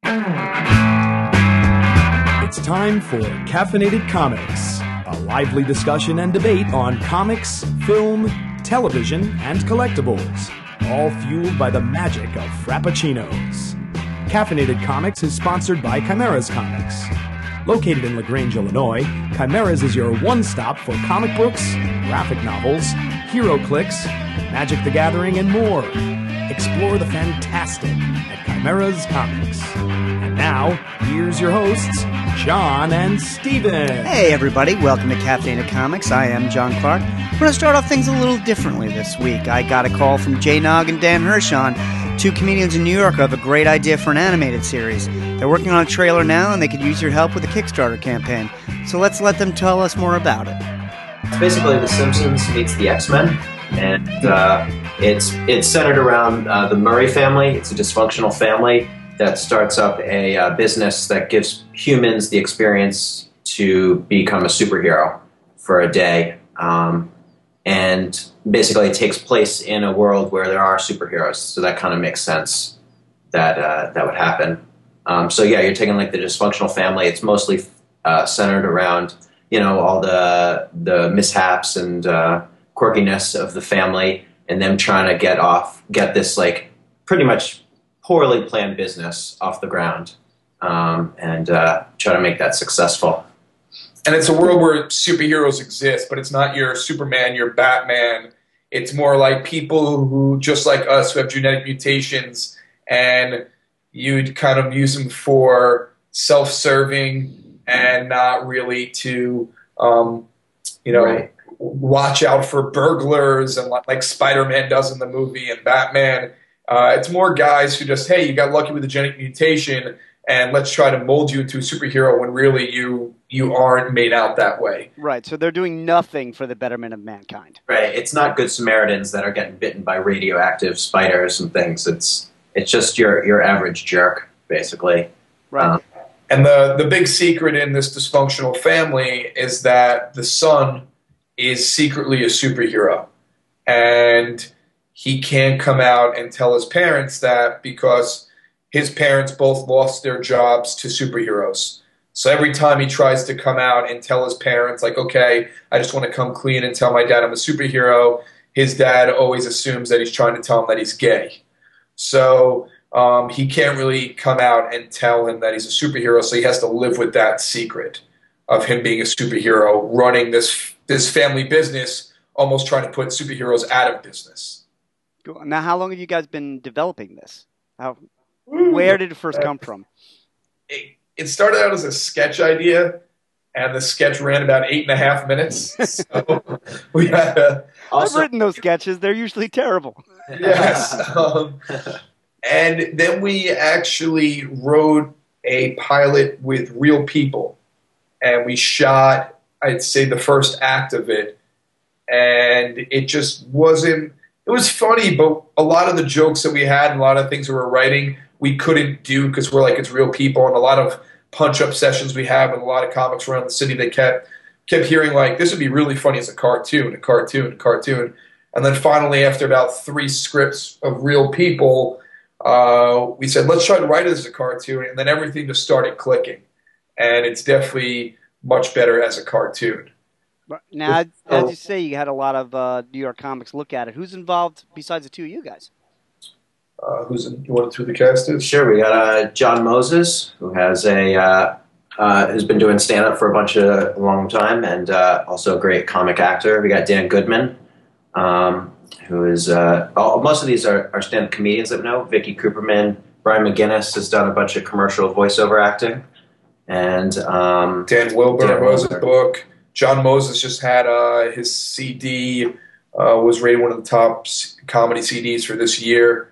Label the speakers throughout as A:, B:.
A: It's time for Caffeinated Comics, a lively discussion and debate on comics, film, television, and collectibles, all fueled by the magic of Frappuccinos. Caffeinated Comics is sponsored by Chimeras Comics. Located in LaGrange, Illinois, Chimeras is your one-stop for comic books, graphic novels, hero clicks, Magic the Gathering, and more. Explore the fantastic at Chimeras Comics. And now, here's your hosts, John and Steven.
B: Hey everybody, welcome to Caffeinated Comics. I am John Clark. We're going to start off things a little differently this week. I got a call from Jay Nog and Dan Hirschon, two comedians in New York who have a great idea for an animated series. They're working on a trailer now and they could use your help with a Kickstarter campaign. So let's let them tell us more about it.
C: It's basically The Simpsons meets the X-Men, and it's centered around the Murray family. It's a dysfunctional family that starts up a business that gives humans the experience to become a superhero for a day. And basically it takes place in a world where there are superheroes, so that kind of makes sense that that would happen. So yeah, you're taking like the dysfunctional family. It's mostly centered around, you know, all the mishaps and quirkiness of the family, and them trying to get this like pretty much poorly planned business off the ground, and try to make that successful.
D: And it's a world where superheroes exist, but it's not your Superman, your Batman. It's more like people who, just like us, who have genetic mutations, and you'd kind of use them for self-serving and not really to,
C: Right.
D: watch out for burglars and like Spider-Man does in the movie and Batman. It's more guys who just, hey, you got lucky with a genetic mutation, and let's try to mold you into a superhero when really you aren't made out that way.
B: Right, so they're doing nothing for the betterment of mankind.
C: Right. It's not good Samaritans that are getting bitten by radioactive spiders and things. It's just your average jerk, basically.
B: Right.
D: And the big secret in this dysfunctional family is that the son is secretly a superhero. And he can't come out and tell his parents that because his parents both lost their jobs to superheroes. So every time he tries to come out and tell his parents, like, okay, I just want to come clean and tell my dad I'm a superhero, his dad always assumes that he's trying to tell him that he's gay. So he can't really come out and tell him that he's a superhero, so he has to live with that secret of him being a superhero, running this family business, almost trying to put superheroes out of business.
B: Cool. Now, how long have you guys been developing this? Where did it first come from?
D: It started out as a sketch idea, and the sketch ran about 8.5 minutes. So we had to...
B: I've written those sketches. They're usually terrible.
D: Yes. And then we actually wrote a pilot with real people, and we shot, I'd say, the first act of it, and it just wasn't... It was funny, but a lot of the jokes that we had and a lot of things we were writing, we couldn't do because we're like, it's real people, and a lot of punch-up sessions we have with a lot of comics around the city, they kept hearing like, this would be really funny as a cartoon. And then finally, after about 3 scripts of real people, we said, let's try to write it as a cartoon, and then everything just started clicking. And it's definitely much better as a cartoon.
B: Now, as you say, you had a lot of New York comics look at it. Who's involved besides the two of you guys?
D: You want to do the cast is?
C: Sure, we got John Moses, who has who's been doing stand-up for a long time, and also a great comic actor. We got Dan Goodman, who is most of these are stand-up comedians that we know. Vicky Cooperman, Brian McGinnis has done a bunch of commercial voiceover acting, and
D: Dan Wilbur has a book. John Moses just had his CD was rated one of the top comedy CDs for this year.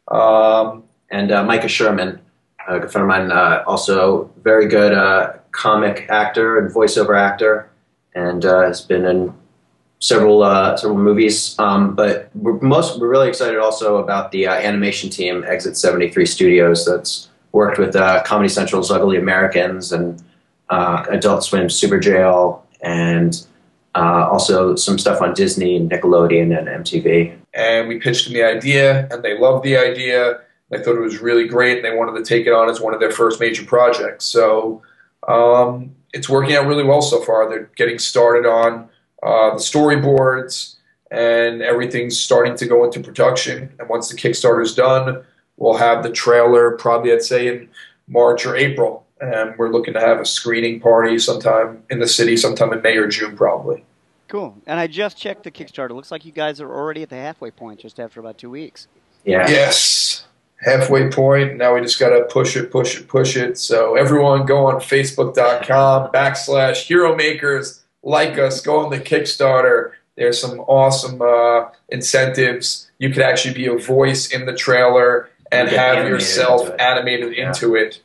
C: And Micah Sherman, a good friend of mine, also very good comic actor and voiceover actor, and has been in several movies. But we're really excited also about the animation team, Exit 73 Studios, that's worked with Comedy Central's Ugly Americans and Adult Swim's Super Jail, and also some stuff on Disney, Nickelodeon, and MTV.
D: And we pitched them the idea, and they loved the idea. They thought it was really great, and they wanted to take it on as one of their first major projects. So it's working out really well so far. They're getting started on the storyboards, and everything's starting to go into production. And once the Kickstarter's done, we'll have the trailer probably, I'd say, in March or April. And we're looking to have a screening party sometime in the city, sometime in May or June, probably.
B: Cool. And I just checked the Kickstarter. Looks like you guys are already at the halfway point just after about 2 weeks.
C: Yeah.
D: Yes. Halfway point. Now we just got to push it. So everyone go on Facebook.com/Hero Makers. Like us. Go on the Kickstarter. There's some awesome incentives. You could actually be a voice in the trailer and have yourself animated into it.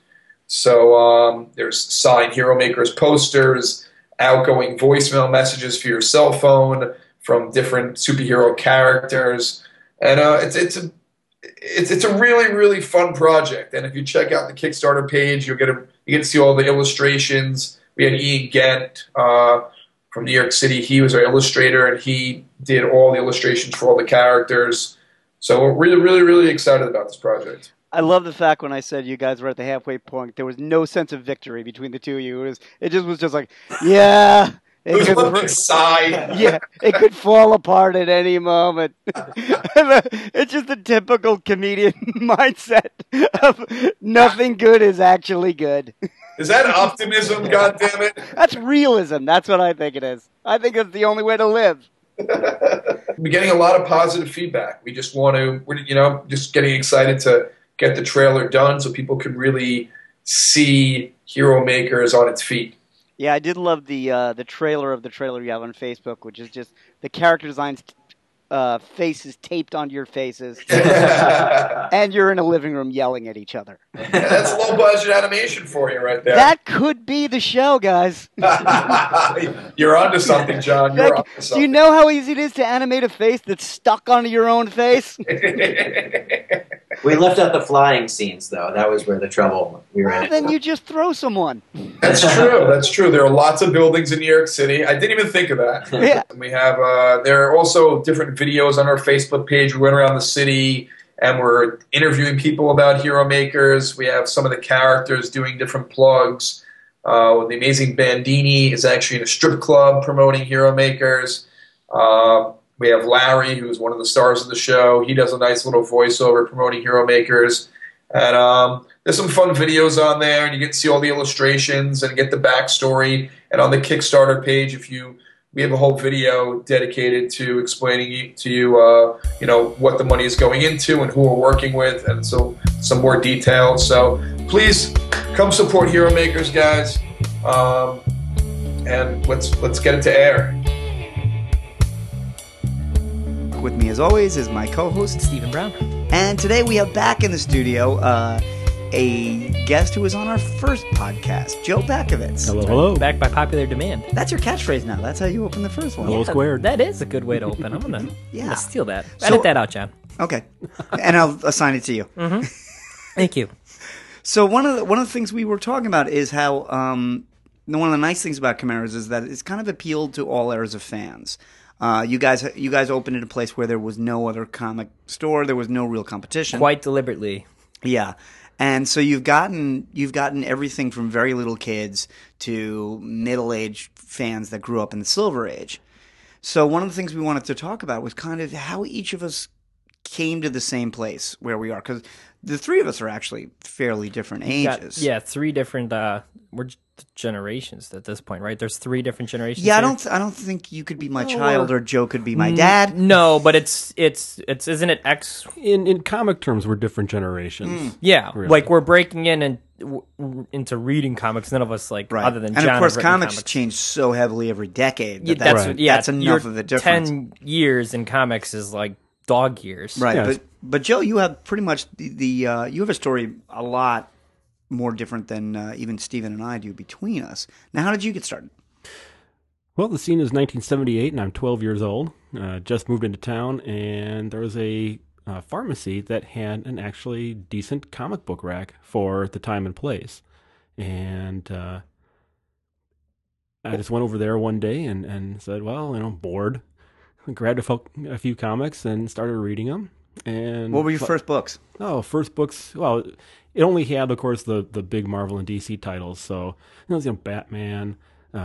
D: So there's signed Hero Makers posters, outgoing voicemail messages for your cell phone from different superhero characters, and it's a really, really fun project. And if you check out the Kickstarter page, you get to see all the illustrations. We had Ian Ghent from New York City. He was our illustrator, and he did all the illustrations for all the characters. So we're really, really, really excited about this project.
B: I love the fact when I said you guys were at the halfway point, there was no sense of victory between the two of you. It was just like, yeah.
D: It was a sigh.
B: Yeah, it could fall apart at any moment. It's just a typical comedian mindset of nothing good is actually good.
D: Is that optimism, goddammit?
B: That's realism. That's what I think it is. I think it's the only way to live.
D: We're getting a lot of positive feedback. We just we're just getting excited to get the trailer done so people can really see Hero Makers on its feet.
B: Yeah, I did love the trailer of the trailer you have on Facebook, which is just the character designs, faces taped onto your faces, and you're in a living room yelling at each other.
D: Yeah, that's low budget animation for you right there.
B: That could be the show, guys.
D: You're onto something, John. You're onto something.
B: Do you know how easy it is to animate a face that's stuck onto your own face?
C: We left out the flying scenes, though. That was where the trouble we ran into.
B: Then you just throw someone.
D: That's true. That's true. There are lots of buildings in New York City. I didn't even think of that.
B: Yeah.
D: We have there are also different videos on our Facebook page. We went around the city and we're interviewing people about Hero Makers. We have some of the characters doing different plugs. The amazing Bandini is actually in a strip club promoting Hero Makers. We have Larry, who's one of the stars of the show. He does a nice little voiceover promoting Hero Makers. And there's some fun videos on there, and you get to see all the illustrations and get the backstory. And on the Kickstarter page, we have a whole video dedicated to explaining to you, what the money is going into and who we're working with, and so some more details. So please come support Hero Makers, guys, and let's get it to air.
B: With me, as always, is my co-host,
E: Stephen Brown.
B: And today we have back in the studio a guest who was on our first podcast, Joe Bakovitz.
F: Hello.
E: Back by popular demand.
B: That's your catchphrase now. That's how you open the first one.
F: Hello squared.
E: That is a good way to open. I'm gonna steal that.
B: So-
E: Edit that out, John.
B: Okay. And I'll assign it to you.
E: Mm-hmm. Thank you.
B: So one of the things we were talking about is how one of the nice things about Chimeras is that it's kind of appealed to all eras of fans. You guys opened in a place where there was no other comic store. There was no real competition.
E: Quite deliberately.
B: Yeah. And so you've gotten everything from very little kids to middle-aged fans that grew up in the Silver Age. So one of the things we wanted to talk about was kind of how each of us came to the same place where we are, because the three of us are actually fairly different ages.
E: Three different. We're generations at this point, right? There's three different generations.
B: Yeah,
E: here.
B: I don't think you could be my child or Joe could be my dad.
E: No, but it's isn't it X?
F: In comic terms, we're different generations.
E: Yeah,
F: Really.
E: like we're breaking in and into reading comics. None of us other than
B: and
E: John
B: of course
E: have written
B: comics change so heavily every decade.
E: That's
B: enough of a difference.
E: 10 years in comics is like dog years,
B: Right,
F: Yeah.
B: but Joe, you have pretty much you have a story a lot more different than even Stephen and I do between us. Now, how did you get started?
F: Well, the scene is 1978, and I'm 12 years old. Just moved into town, and there was a pharmacy that had an actually decent comic book rack for the time and place. And I just went over there one day and said, well, bored. I grabbed a few comics and started reading them. And
B: What were your first books?
F: Oh, first books. Well, it only had, of course, the big Marvel and DC titles. So it was, Batman,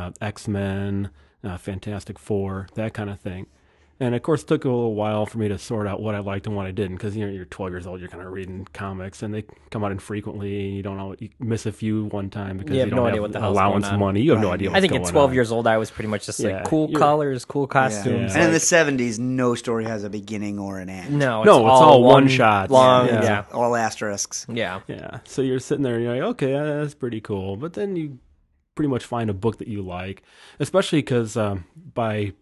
F: X-Men, Fantastic Four, that kind of thing. And of course, it took a little while for me to sort out what I liked and what I didn't, because you're 12 years old, you're kind of reading comics, and they come out infrequently, and you don't know, you miss a few one time because
E: You have
F: don't
E: no
F: have
E: idea what the hell's
F: allowance
E: going on.
F: money. You have no
B: Right.
F: idea what's
E: I think
F: going
E: at 12
F: on.
E: years old, I was pretty much just
F: Yeah,
E: like cool
F: you're-
E: colors, cool
B: Yeah.
E: costumes.
B: And in the
E: like-
B: 70s, no story has a beginning or an end.
E: no,
F: No, it's all one shot.
E: Long,
F: Yeah.
E: yeah.
B: All asterisks.
E: Yeah.
F: Yeah, so you're sitting there and you're like, okay, that's pretty cool. But then you pretty much find a book that you like, especially because by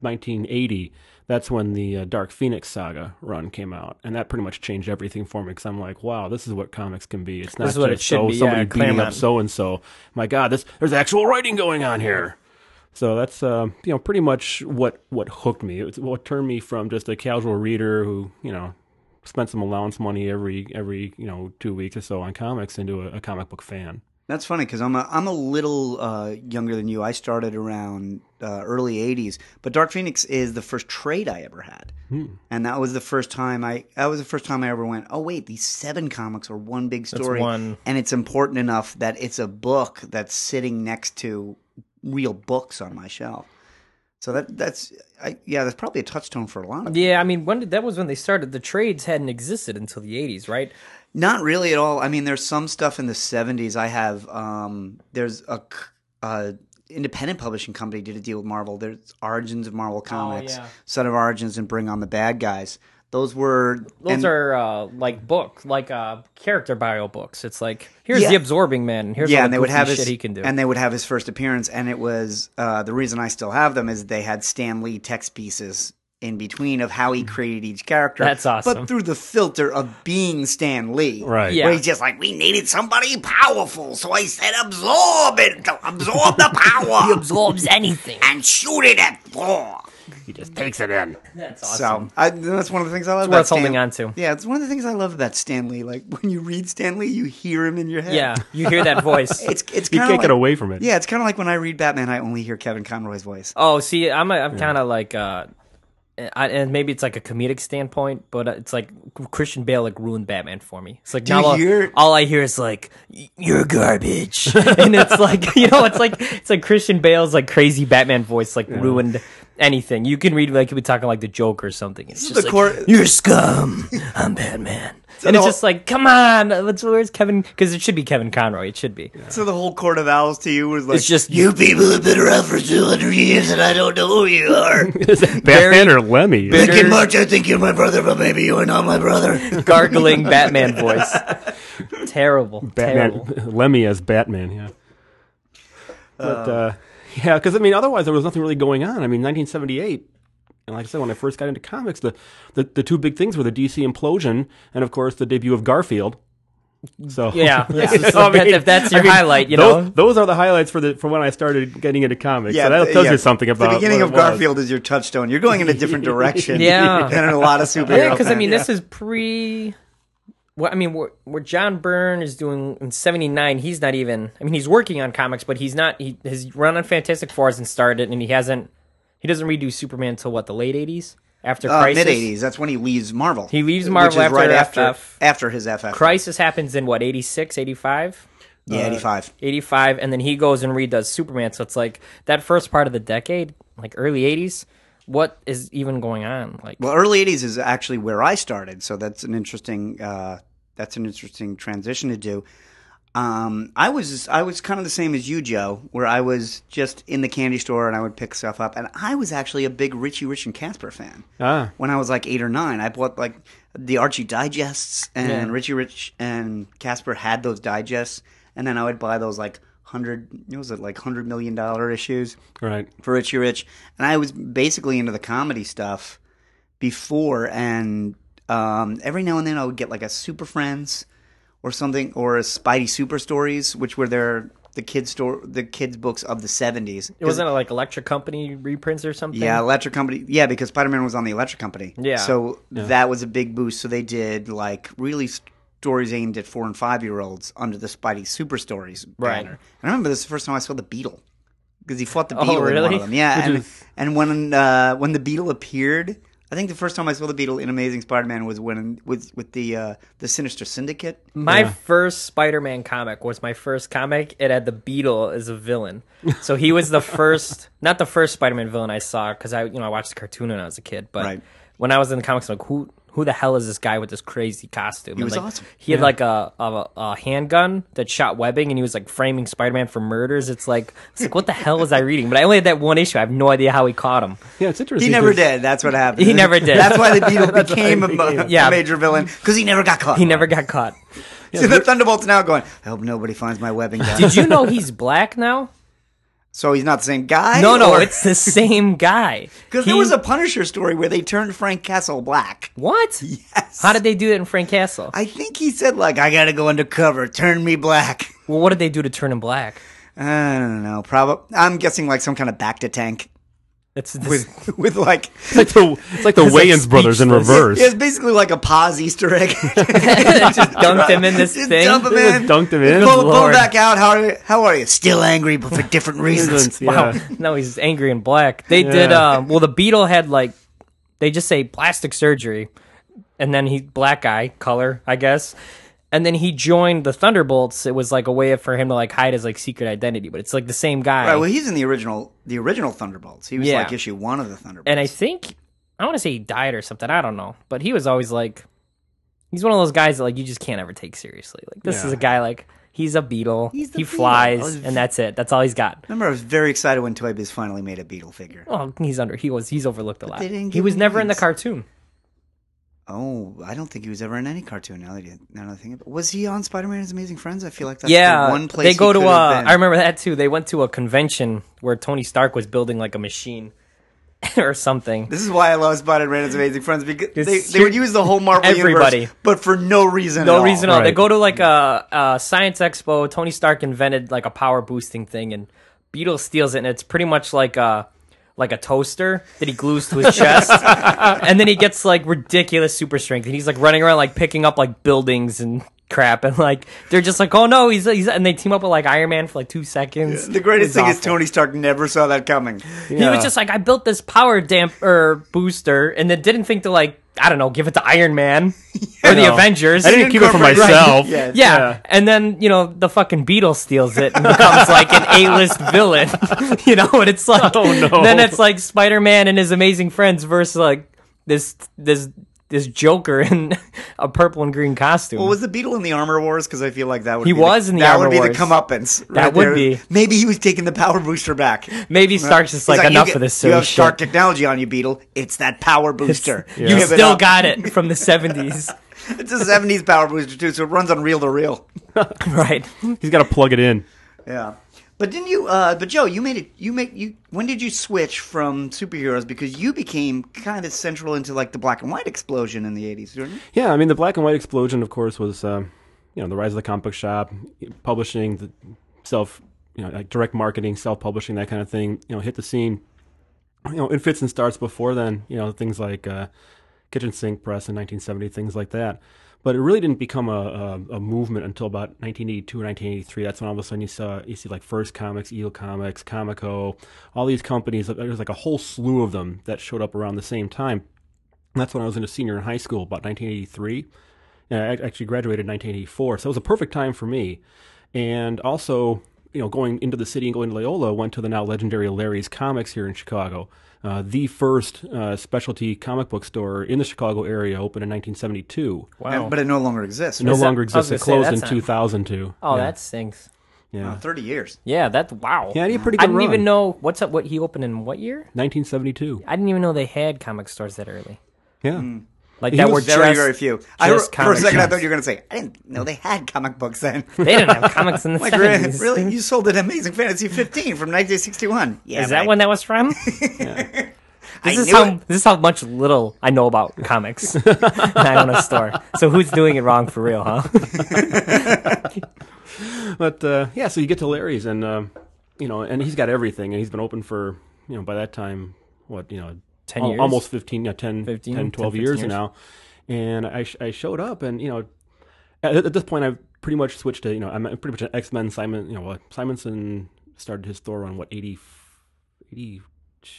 F: 1980, that's when the Dark Phoenix saga run came out. And that pretty much changed everything for me, because I'm like, wow, this is what comics can be. It's not
E: This is what it
F: just
E: should be,
F: somebody
E: yeah,
F: beating up
E: Claremont.
F: so-and-so. My God, there's actual writing going on here. So that's pretty much what hooked me. It's what turned me from just a casual reader who spent some allowance money every 2 weeks or so on comics into a comic book fan.
B: That's funny because I'm a little younger than you. I started around early '80s, but Dark Phoenix is the first trade I ever had, and that was the first time I ever went, oh wait, these 7 comics are one big story,
E: one.
B: and it's important enough that it's a book that's sitting next to real books on my shelf. So that's probably a touchstone for a lot of people.
E: Yeah, I mean, that was when they started. The trades hadn't existed until the 80s, right?
B: Not really at all. I mean, there's some stuff in the 70s. I have there's a independent publishing company did a deal with Marvel. There's Origins of Marvel Comics,
E: yeah.
B: Son of Origins, and Bring on the Bad Guys. Those
E: Are like character bio books. It's like, here's the Absorbing Man, and here's all
B: and
E: the
B: they would
E: goofy
B: have
E: shit he can do.
B: and they would have his first appearance, and it was the reason I still have them is they had Stan Lee text pieces in between of how he created each character.
E: That's awesome.
B: But through the filter of being Stan Lee.
F: Right.
E: Yeah.
B: Where he's just like, we needed somebody powerful, so I said absorb it. Absorb the power.
E: He absorbs anything.
B: And shoot it at Thor.
F: He just takes it in.
E: That's awesome.
B: So that's one of the things I love
E: It's
B: about
E: worth
B: Stan.
E: holding on to.
B: Yeah, it's one of the things I love about Stan Lee. Like when you read Stan Lee, you hear him in your head.
E: Yeah, you hear that voice.
B: It's
F: You
B: kind
F: can't
B: of
F: get away from it.
B: Yeah, it's kind of like when I read Batman, I only hear Kevin Conroy's voice.
E: Oh, see, I'm kind of like, and maybe it's like a comedic standpoint, but it's like Christian Bale like ruined Batman for me. It's like
B: Do
E: now
B: you hear-
E: all I hear is like, "You're garbage," and it's like it's like Christian Bale's like crazy Batman voice like ruined anything. You can read like he be talking like the Joker or something. It's just
B: the
E: like,
B: core-
E: "You're scum. I'm Batman." And
B: the
E: it's
B: whole-
E: just like, come on, where's Kevin? Because it should be Kevin Conroy. It should be.
B: So the whole Court of Owls to you was like,
E: It's just
B: you people have been around for 200 years and I don't know who you are.
F: Is that Batman or Lemmy?
B: Back in March, I think you're my brother, but maybe you are not my brother.
E: gargling Batman voice. Terrible.
F: Batman,
E: Terrible.
F: Lemmy as Batman, yeah. But yeah, because I mean, otherwise there was nothing really going on. I mean, 1978, and like I said, when I first got into comics, the 2 big things were the DC implosion and, of course, the debut of Garfield. So
E: Yeah,
F: I mean,
E: if that's your
F: I mean,
E: highlight, you
F: those,
E: know.
F: Those are the highlights for when I started getting into comics. So that tells you something about
B: the beginning
F: what
B: of
F: it was.
B: Garfield is your touchstone. You're going in a different direction.
E: Yeah.
B: than a lot of superhero.
E: Yeah, because I
B: fans.
E: mean, this is pre. Well, I mean, where John Byrne is doing in '79, he's not even. I mean, he's working on comics, but he's not. His run on Fantastic Four hasn't started, and he doesn't redo Superman until what, the late '80s after Crisis.
B: mid '80s. That's when he leaves Marvel.
E: He leaves Marvel
B: which is
E: after FF.
B: after his FF.
E: Crisis happens in what, 86, 85?
B: Yeah, 85.
E: 85, and then he goes and redoes Superman. So it's like that first part of the decade, like early 80s. What is even going on? Like,
B: Well, early '80s is actually where I started, so that's an interesting transition to do. I was kind of the same as you, Joe, where I was just in the candy store and I would pick stuff up, and I was actually a big Richie Rich and Casper fan. When I was like 8 or 9, I bought like the Archie digests, and Richie Rich and Casper had those digests, and then I would buy those like $100 million issues
F: Right.
B: for Richie Rich, and I was basically into the comedy stuff before, and every now and then I would get like a Super Friends or something, or a Spidey Super Stories, which were the kids books of the 70s.
E: it wasn't like Electric Company reprints or something.
B: Yeah, Electric Company. Yeah, because Spider-Man was on the Electric Company.
E: Yeah.
B: So that was a big boost. So they did like really stories aimed at 4 and 5-year-olds under the Spidey Super Stories
E: Right.
B: banner. And I remember this is the first time I saw the Beetle, because he fought the
E: Oh,
B: Beetle in one
E: really?
B: of them. Yeah,
F: Which
B: and when the Beetle appeared, I think the first time I saw the Beetle in Amazing Spider-Man was when with the Sinister Syndicate.
E: My first Spider-Man comic was my first comic. It had the Beetle as a villain. So he was the first, not the first Spider-Man villain I saw, because I watched the cartoon when I was a kid. But when I was in the comics, I'm like, who the hell is this guy with this crazy costume?
B: He was awesome.
E: He had like a handgun that shot webbing, and he was like framing Spider-Man for murders. It's like what the hell was I reading? But I only had that one issue. I have no idea how he caught him.
F: Yeah, it's interesting.
B: He never did. That's what happened.
E: He never did.
B: That's why the Beetle became a major villain, because he never got caught.
E: He never got caught.
B: See, the Thunderbolt's now going, I hope nobody finds my webbing gun.
E: Did you know he's black now?
B: So he's not the same guy?
E: No, it's the same guy.
B: Because there was a Punisher story where they turned Frank Castle black.
E: What?
B: Yes.
E: How did they do it in Frank Castle?
B: I think he said, like, I gotta go undercover, turn me black.
E: Well, what did they do to turn him black?
B: I don't know. Probably. I'm guessing like some kind of back-to-tank.
E: It's
B: With like...
F: It's like the Wayans brothers in reverse.
B: It's basically like a Paz Easter egg.
E: just dunked him in this
B: Just
E: thing.
B: dump him in.
F: Dunked him in.
B: Pull him
E: Lord.
B: back out. How are you? Still angry, but for different reasons.
E: Wow.
F: Yeah.
E: No, he's angry and black. They did, well, the Beetle had like, they just say plastic surgery, and then he, black eye, color, I guess. And then he joined the Thunderbolts. It was like a way for him to like hide his like secret identity, but it's like the same guy.
B: Right, well, he's in the original Thunderbolts. He was like issue 1 of the Thunderbolts.
E: And I think, I want to say he died or something. I don't know. But he was always like, he's one of those guys that like you just can't ever take seriously. Like this is a guy like, he's a Beetle.
B: He's the
E: He
B: Beetle.
E: flies, and that's it. That's all he's got.
B: Remember, I was very excited when Toy Biz finally made a Beetle figure.
E: Oh, he's overlooked a lot.
B: they didn't
E: He
B: give
E: was
B: him
E: never in the
B: names.
E: cartoon.
B: Oh, I don't think he was ever in any cartoon. Now that I think about it. Was he on Spider-Man's Amazing Friends? I feel like that's the one place
E: they go
B: he
E: to
B: could have been.
E: I remember that too. They went to a convention where Tony Stark was building like a machine or something.
B: This is why I love Spider-Man's Amazing Friends, because
E: It's-
B: they would use the whole Marvel
E: Everybody.
B: universe, but for no reason
E: No
B: at
E: reason at
B: all.
E: all. They
F: Right.
E: go to like a science expo. Tony Stark invented like a power boosting thing, and Beetle steals it, and it's pretty much like a toaster that he glues to his chest, and then he gets like ridiculous super strength, and he's like running around like picking up like buildings and crap, and like they're just like, oh no, he's and they team up with like Iron Man for like 2 seconds.
B: The greatest
E: It's
B: thing is
E: awful.
B: Tony Stark never saw that coming.
E: He was just like, I built this power damper booster, and then didn't think to like, I don't know, give it to Iron Man or the
F: No.
E: Avengers.
F: I didn't keep it for
B: Incorporate-
F: myself.
B: Right.
E: Yeah, and then the fucking Beetle steals it and becomes like an A-list villain, and it's like,
F: Oh, no.
E: then it's like Spider-Man and his amazing friends versus like this Joker in a purple and green costume.
B: Well, was the Beetle in the Armor Wars? Because I feel like that would
E: He
B: be
E: was in the
B: that
E: Armor
B: would be
E: Wars.
B: the comeuppance.
E: That would be.
B: Maybe he was taking the power booster back.
E: Maybe Stark's just
B: He's
E: like, enough
B: you
E: of this
B: You
E: silly
B: have Stark
E: shit.
B: technology on you, Beetle. It's that power booster.
E: You
B: Give it
E: still
B: up.
E: got it from the 70s.
B: It's a 70s power booster too, so it runs on reel to reel.
E: Right.
F: He's got to plug it in.
B: Yeah. But didn't you? But Joe, you made it. When did you switch from superheroes? Because you became kind of central into like the black and white explosion in the '80s, didn't you?
F: Yeah, I mean, the black and white explosion, of course, was the rise of the comic book shop, publishing, the like direct marketing, self-publishing, that kind of thing. Hit the scene. In fits and starts before then. Things like Kitchen Sink Press in 1970, things like that. But it really didn't become a movement until about 1982 or 1983. That's when all of a sudden you see like First Comics, Eagle Comics, Comico, all these companies. There's like a whole slew of them that showed up around the same time. And that's when I was a senior in high school, about 1983. And I actually graduated in 1984, so it was a perfect time for me. And also, going into the city and going to Loyola, went to the now legendary Larry's Comics here in Chicago. The first specialty comic book store in the Chicago area opened in 1972.
E: Wow.
B: But it no longer exists.
F: It no
E: Is that-
F: longer
E: I was
F: exists.
E: gonna
F: It
E: say,
F: closed in
E: that's not-
F: 2002.
E: Oh,
F: yeah.
E: that stinks.
F: Yeah.
B: 30 years.
E: Yeah, wow.
F: Yeah, he had a pretty
E: I
F: good
E: didn't
F: run.
E: even know what he opened in what year?
F: 1972.
E: I didn't even know they had comic stores that early.
F: Yeah.
E: Like
F: He
E: that
F: was
E: were
B: Very,
E: just,
B: very few.
E: just
B: For a
E: comic
B: second, I
E: shops.
B: thought you were going to say, I didn't know they had comic books then.
E: They didn't have comics in the
B: Like,
E: 70s.
B: really? You sold an Amazing Fantasy 15 from 1961. Yeah,
E: Is that when that was from?
B: I
E: This
B: knew
E: is how much little I know about comics. And I own a store. So who's doing it wrong for real, huh?
F: But so you get to Larry's, and and he's got everything, and he's been open for by that time
E: 10 years?
F: almost 15, 10,
E: 15,
F: 10 12
E: 10,
F: years
E: 15 years.
F: now. And I showed up, and at this point I've pretty much switched to I'm pretty much an X-Men. Simonson started his store on 80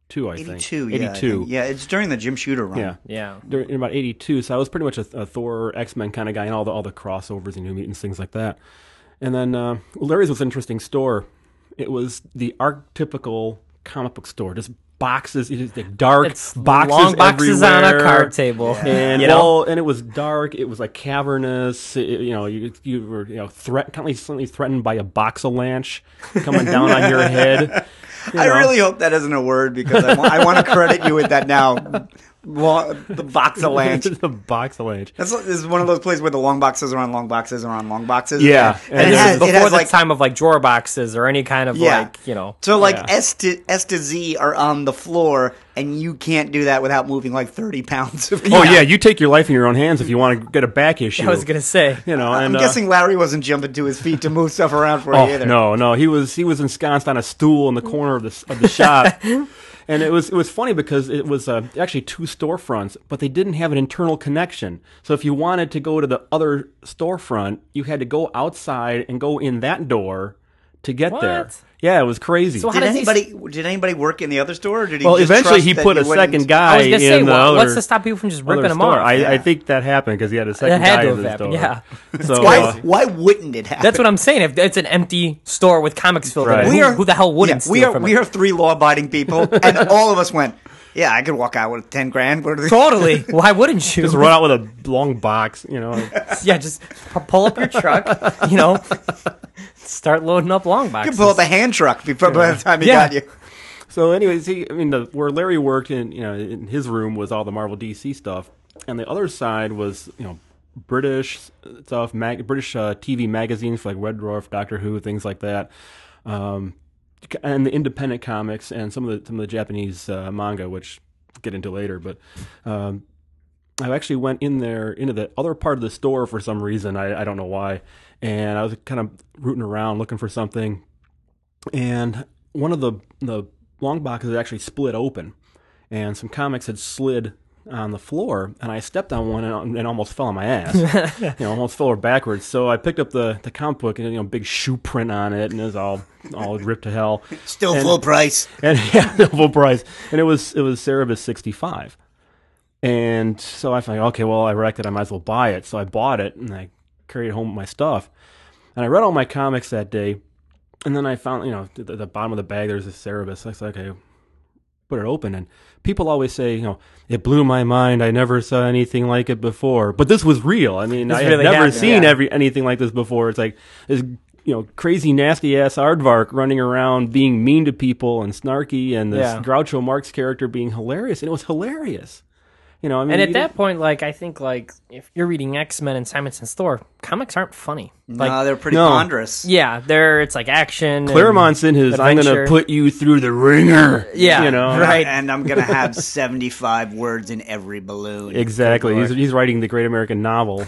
F: 82, I think.
B: 82, yeah.
F: 82.
B: Yeah, it's during the Jim Shooter run.
F: Yeah.
E: Yeah.
F: In about 82, so I was pretty much a Thor, X-Men kind of guy, and all the crossovers and New Mutants, things like that. And then Larry's was an interesting store. It was the archetypical comic book store, just boxes, like dark
E: It's
F: boxes
E: long boxes
F: everywhere.
E: on a card table.
F: And
E: You know?
F: and it was dark. It was like cavernous. You were constantly threatened by a boxalanche coming down on your head.
B: I really hope that isn't a word because I want to credit you with that now. The boxalanche.
F: The boxalanche.
B: This is one of those places where the long boxes are on long boxes are on long boxes.
F: Yeah.
B: and
E: This is before the
B: like
E: time of like drawer boxes or any kind of
B: So like
F: Yeah.
B: S to Z are on the floor, and you can't do that without moving like 30 pounds of.
F: Oh yeah, you take your life in your own hands if you want to get a back issue.
E: I was gonna say.
B: I'm guessing Larry wasn't jumping to his feet to move stuff around for you
F: Oh
B: either.
F: no, he was ensconced on a stool in the corner of the shop. And it was funny because it was actually two storefronts, but they didn't have an internal connection. So if you wanted to go to the other storefront, you had to go outside and go in that door to get there.
E: What?
F: Yeah, it was crazy.
E: So
B: Did
E: does he-
B: anybody work in the other store? Or did he
F: well,
B: just
F: eventually
B: trust
F: he
B: that
F: put
B: you
F: a
B: wouldn't-
F: second guy
E: I was gonna say,
F: in the other.
E: what's to stop people from just ripping
F: other
E: them
F: store.
E: off?
F: I think that happened because he had a second
E: That had
F: guy
E: to
F: in
E: have
F: the
E: happened,
F: store.
E: yeah.
F: So,
B: Why wouldn't it happen?
E: That's what I'm saying. If it's an empty store with comics filled
F: Right.
E: in it, who the hell wouldn't steal from
B: we
E: it?
B: are three law-abiding people, and all of us went, yeah, I could walk out with 10 grand. What are they-
E: Totally. Why wouldn't you?
F: just run out with a long box,
E: Yeah, just pull up your truck, start loading up long
B: You
E: boxes.
B: could pull up a hand truck before by the time he
E: Yeah.
B: got you.
F: So, anyways, where Larry worked in his room was all the Marvel DC stuff, and the other side was British stuff, British TV magazines for like Red Dwarf, Doctor Who, things like that, and the independent comics and some of the Japanese manga, which we'll get into later. But I actually went in there into the other part of the store for some reason. I don't know why, and I was kind of rooting around looking for something, and one of the long boxes had actually split open, and some comics had slid on the floor, and I stepped on one and almost fell on my ass. Almost fell over backwards. So I picked up the comic book and big shoe print on it, and it was all ripped to hell.
B: Still full price.
F: And yeah, full price. And it was Cerebus 65. And so I thought, okay, well, I wrecked it. I might as well buy it. So I bought it, and I carried it home with my stuff. And I read all my comics that day. And then I found, at the bottom of the bag, there's a Cerebus. I said, okay, put it open. And people always say, it blew my mind. I never saw anything like it before. But this was real. I mean, I had
E: really
F: never
E: happened,
F: seen
E: yeah.
F: anything like this before. It's like this, crazy, nasty-ass Aardvark running around being mean to people and snarky, and this Groucho Marx character being hilarious. And it was hilarious.
E: And at that point, I think, if you're reading X-Men and Simonson's store, comics aren't funny.
B: No, they're pretty ponderous.
E: Yeah, it's like action.
F: Claremont's in his, I'm going to put you through the ringer.
E: Yeah, right.
B: And I'm going to have 75 words in every balloon.
F: Exactly. He's writing the Great American Novel.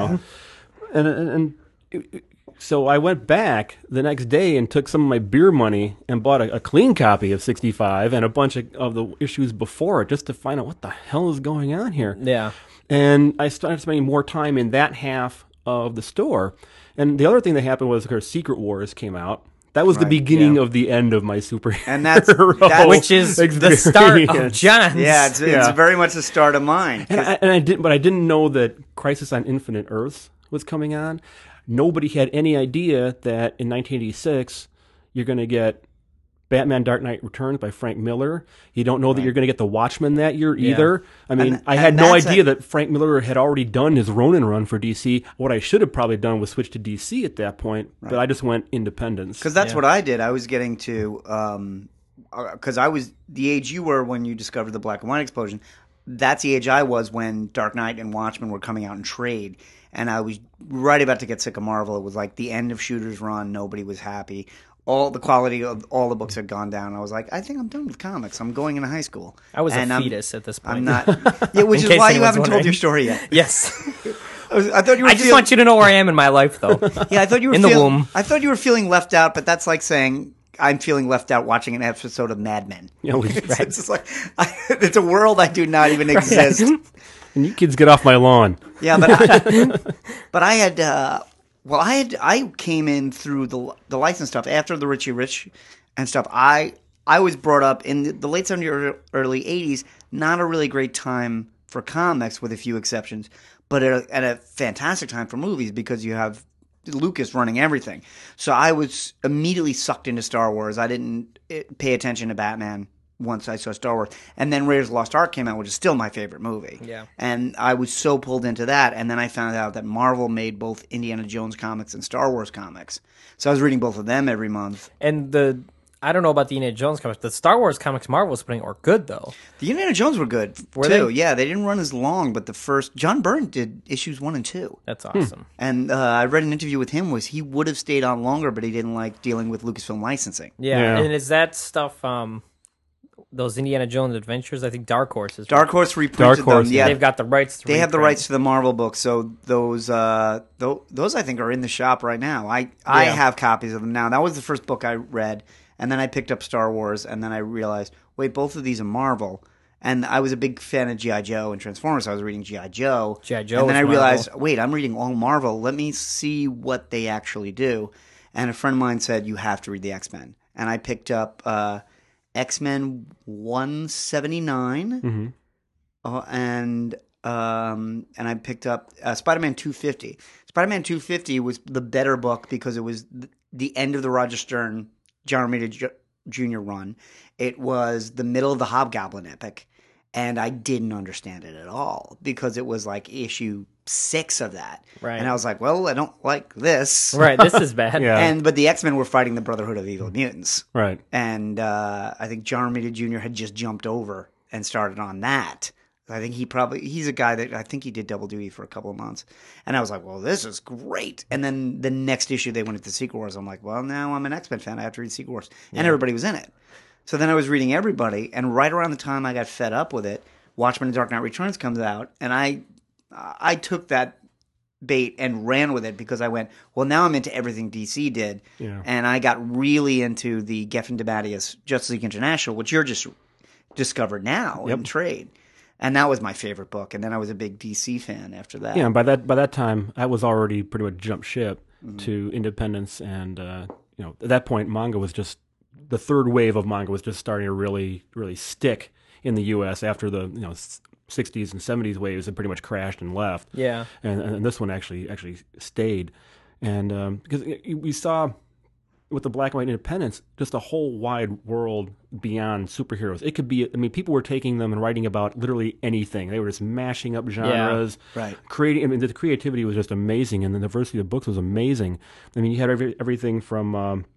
F: And so I went back the next day and took some of my beer money and bought a clean copy of 65 and a bunch of the issues before it just to find out what the hell is going on here.
E: Yeah.
F: And I started spending more time in that half of the store. And the other thing that happened was, of course, Secret Wars came out. That was the beginning of the end of my superhero.
B: And that's
E: which is the start of John's.
B: Yeah, it's very much the start of mine.
F: And I didn't know that Crisis on Infinite Earths was coming on. Nobody had any idea that in 1986 you're going to get Batman Dark Knight Returns by Frank Miller. You don't know that you're going to get The Watchmen that year either. I mean, I had no idea that Frank Miller had already done his Ronin run for DC. What I should have probably done was switch to DC at that point, but I just went independence.
B: Because that's what I did. I was getting to, because I was the age you were when you discovered the black and white explosion. That's the age I was when Dark Knight and Watchmen were coming out in trade. And I was right about to get sick of Marvel. It was like the end of Shooter's run. Nobody was happy. All the quality of all the books had gone down. I was like, I think I'm done with comics. I'm going into high school.
E: I was a fetus at this point.
B: I'm not. Yeah, which is why you haven't told your story yet.
E: Yes.
B: I thought you were.
E: I just want you to know where I am in my life, though.
B: Yeah, I thought you were
E: in the womb.
B: I thought you were feeling left out, but that's like saying I'm feeling left out watching an episode of Mad Men. It's just like it's a world I do not even exist.
F: And you kids get off my lawn.
B: Yeah, but I had. I came in through the license stuff after the Richie Rich and stuff. I I was brought up in the late 70s or early 80s, not a really great time for comics with a few exceptions, but at a fantastic time for movies because you have Lucas running everything. So I was immediately sucked into Star Wars. I didn't pay attention to Batman once I saw Star Wars. And then Raiders of the Lost Ark came out, which is still my favorite movie.
E: Yeah.
B: And I was so pulled into that. And then I found out that Marvel made both Indiana Jones comics and Star Wars comics. So I was reading both of them every month.
E: And I don't know about the Indiana Jones comics. The Star Wars comics Marvel was putting are good, though.
B: The Indiana Jones were good,
E: Were
B: too.
E: they?
B: Yeah, they didn't run as long, but the first... John Byrne did issues 1 and 2.
E: That's awesome.
B: And I read an interview with him was he would have stayed on longer, but he didn't like dealing with Lucasfilm licensing.
E: Yeah. And is that stuff... those Indiana Jones adventures, I think Dark Horse is.
B: Dark Horse reprinted
F: Dark Horse,
B: them. Yeah,
E: They've got the rights to
B: they have the
E: reprint.
B: rights to the Marvel books, so those I think are in the shop right now. I have copies of them now. That was the first book I read, and then I picked up Star Wars, and then I realized, wait, both of these are Marvel. And I was a big fan of G.I. Joe and Transformers. So I was reading G.I. Joe.
E: G.I. Joe
B: and then
E: was
B: I realized,
E: Marvel.
B: wait, I'm reading all Marvel. Let me see what they actually do. And a friend of mine said, you have to read the X-Men. And I picked up X-Men 179, and I picked up Spider-Man 250. Spider-Man 250 was the better book because it was the end of the Roger Stern, John Romita Jr. run. It was the middle of the Hobgoblin epic, and I didn't understand it at all because it was like issue 6 of that.
E: Right.
B: And I was like, well, I don't like this.
E: Right, this is bad.
F: Yeah.
B: But the X-Men were fighting the Brotherhood of Evil Mutants.
F: Right.
B: And I think John Romita Jr. had just jumped over and started on that. I think he's a guy that I think he did double duty for a couple of months. And I was like, well, this is great. And then the next issue they went into Secret Wars. I'm like, well, now I'm an X-Men fan. I have to read Secret Wars. And everybody was in it. So then I was reading everybody. And right around the time I got fed up with it, Watchmen and Dark Knight Returns comes out. And I took that bait and ran with it because I went, well, now I'm into everything DC did.
F: Yeah.
B: And I got really into the Geffen DeMatteis Justice League International, which you're just discovered now in trade. And that was my favorite book. And then I was a big DC fan after that.
F: Yeah, and by that time, I was already pretty much jumped ship to independence, and at that point, manga was just the third wave of manga was just starting to really, really stick in the U.S. after the 60s and 70s waves had pretty much crashed and left.
E: Yeah.
F: And this one actually stayed, and because we saw with the black and white independence just a whole wide world beyond superheroes. It could be, people were taking them and writing about literally anything. They were just mashing up genres,
B: right.
F: Creating. The creativity was just amazing, and the diversity of books was amazing. You had everything from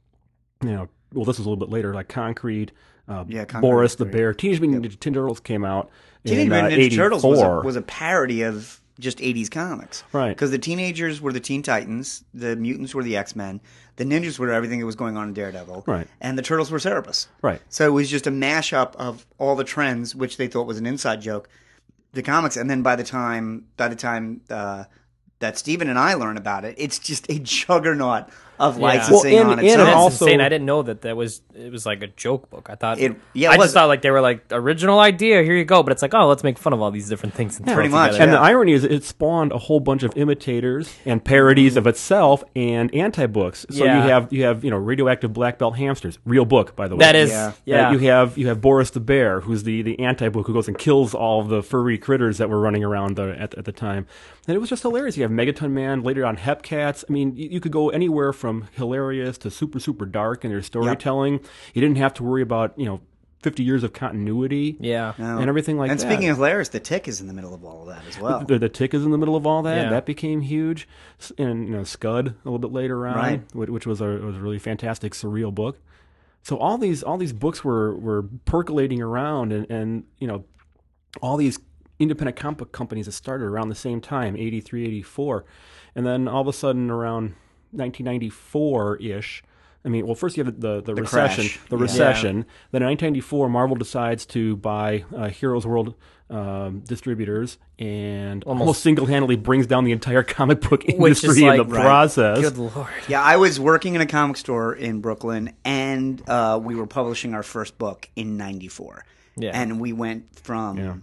F: well, this was a little bit later, like Concrete.
B: Concrete
F: Boris
B: was
F: the
B: great.
F: Bear. Teenage Mutant Ninja Turtles came out
B: Teenage
F: in
B: Mutant Ninja Turtles
F: 84.
B: was a parody of just 80s comics.
F: Right.
B: Because the teenagers were the Teen Titans, the mutants were the X-Men, the ninjas were everything that was going on in Daredevil,
F: Right.
B: and the turtles were Cerebus.
F: Right.
B: So it was just a mashup of all the trends, which they thought was an inside joke, the comics, and then by the time that Steven and I learn about it, it's just a juggernaut of licensing
F: Well,
B: on its
F: and
B: own.
E: That's
F: also-
E: insane. I didn't know that it was like a joke book. I thought
B: It
E: I
B: was.
E: just thought like they were like original idea. Here you go. But it's like, oh, let's make fun of all these different things. And throw it
B: pretty much,
E: together.
F: And
B: Yeah.
F: the irony is, it spawned a whole bunch of imitators and parodies of itself and anti-books. So
E: Yeah.
F: you have radioactive black belt hamsters, real book by the way.
E: That is,
B: Yeah.
E: yeah.
F: You have Boris the Bear, who's the anti-book who goes and kills all the furry critters that were running around at the time. And it was just hilarious. You have Megaton Man, later on Hepcats. You could go anywhere from hilarious to super, super dark in their storytelling. You didn't have to worry about, 50 years of continuity
E: Yeah.
B: No.
F: and everything like
B: and
F: that.
B: speaking of hilarious, the Tick is in the middle of all of that as well.
F: The Tick is in the middle of all that.
E: Yeah.
F: That became huge, and Scud a little bit later on,
B: Right.
F: which was a really fantastic surreal book. So all these books were percolating around, and all these independent comic book companies that started around the same time, 83, 84, and then all of a sudden around 1994-ish. First you have the recession.
B: crash.
F: The
B: Yeah.
F: recession. Then in 1994, Marvel decides to buy Heroes World distributors and almost single-handedly brings down the entire comic book
E: Which is
F: industry in the
E: like- Right.
F: process.
E: Good lord.
B: Yeah, I was working in a comic store in Brooklyn, and we were publishing our first book in '94.
E: Yeah.
B: And we went from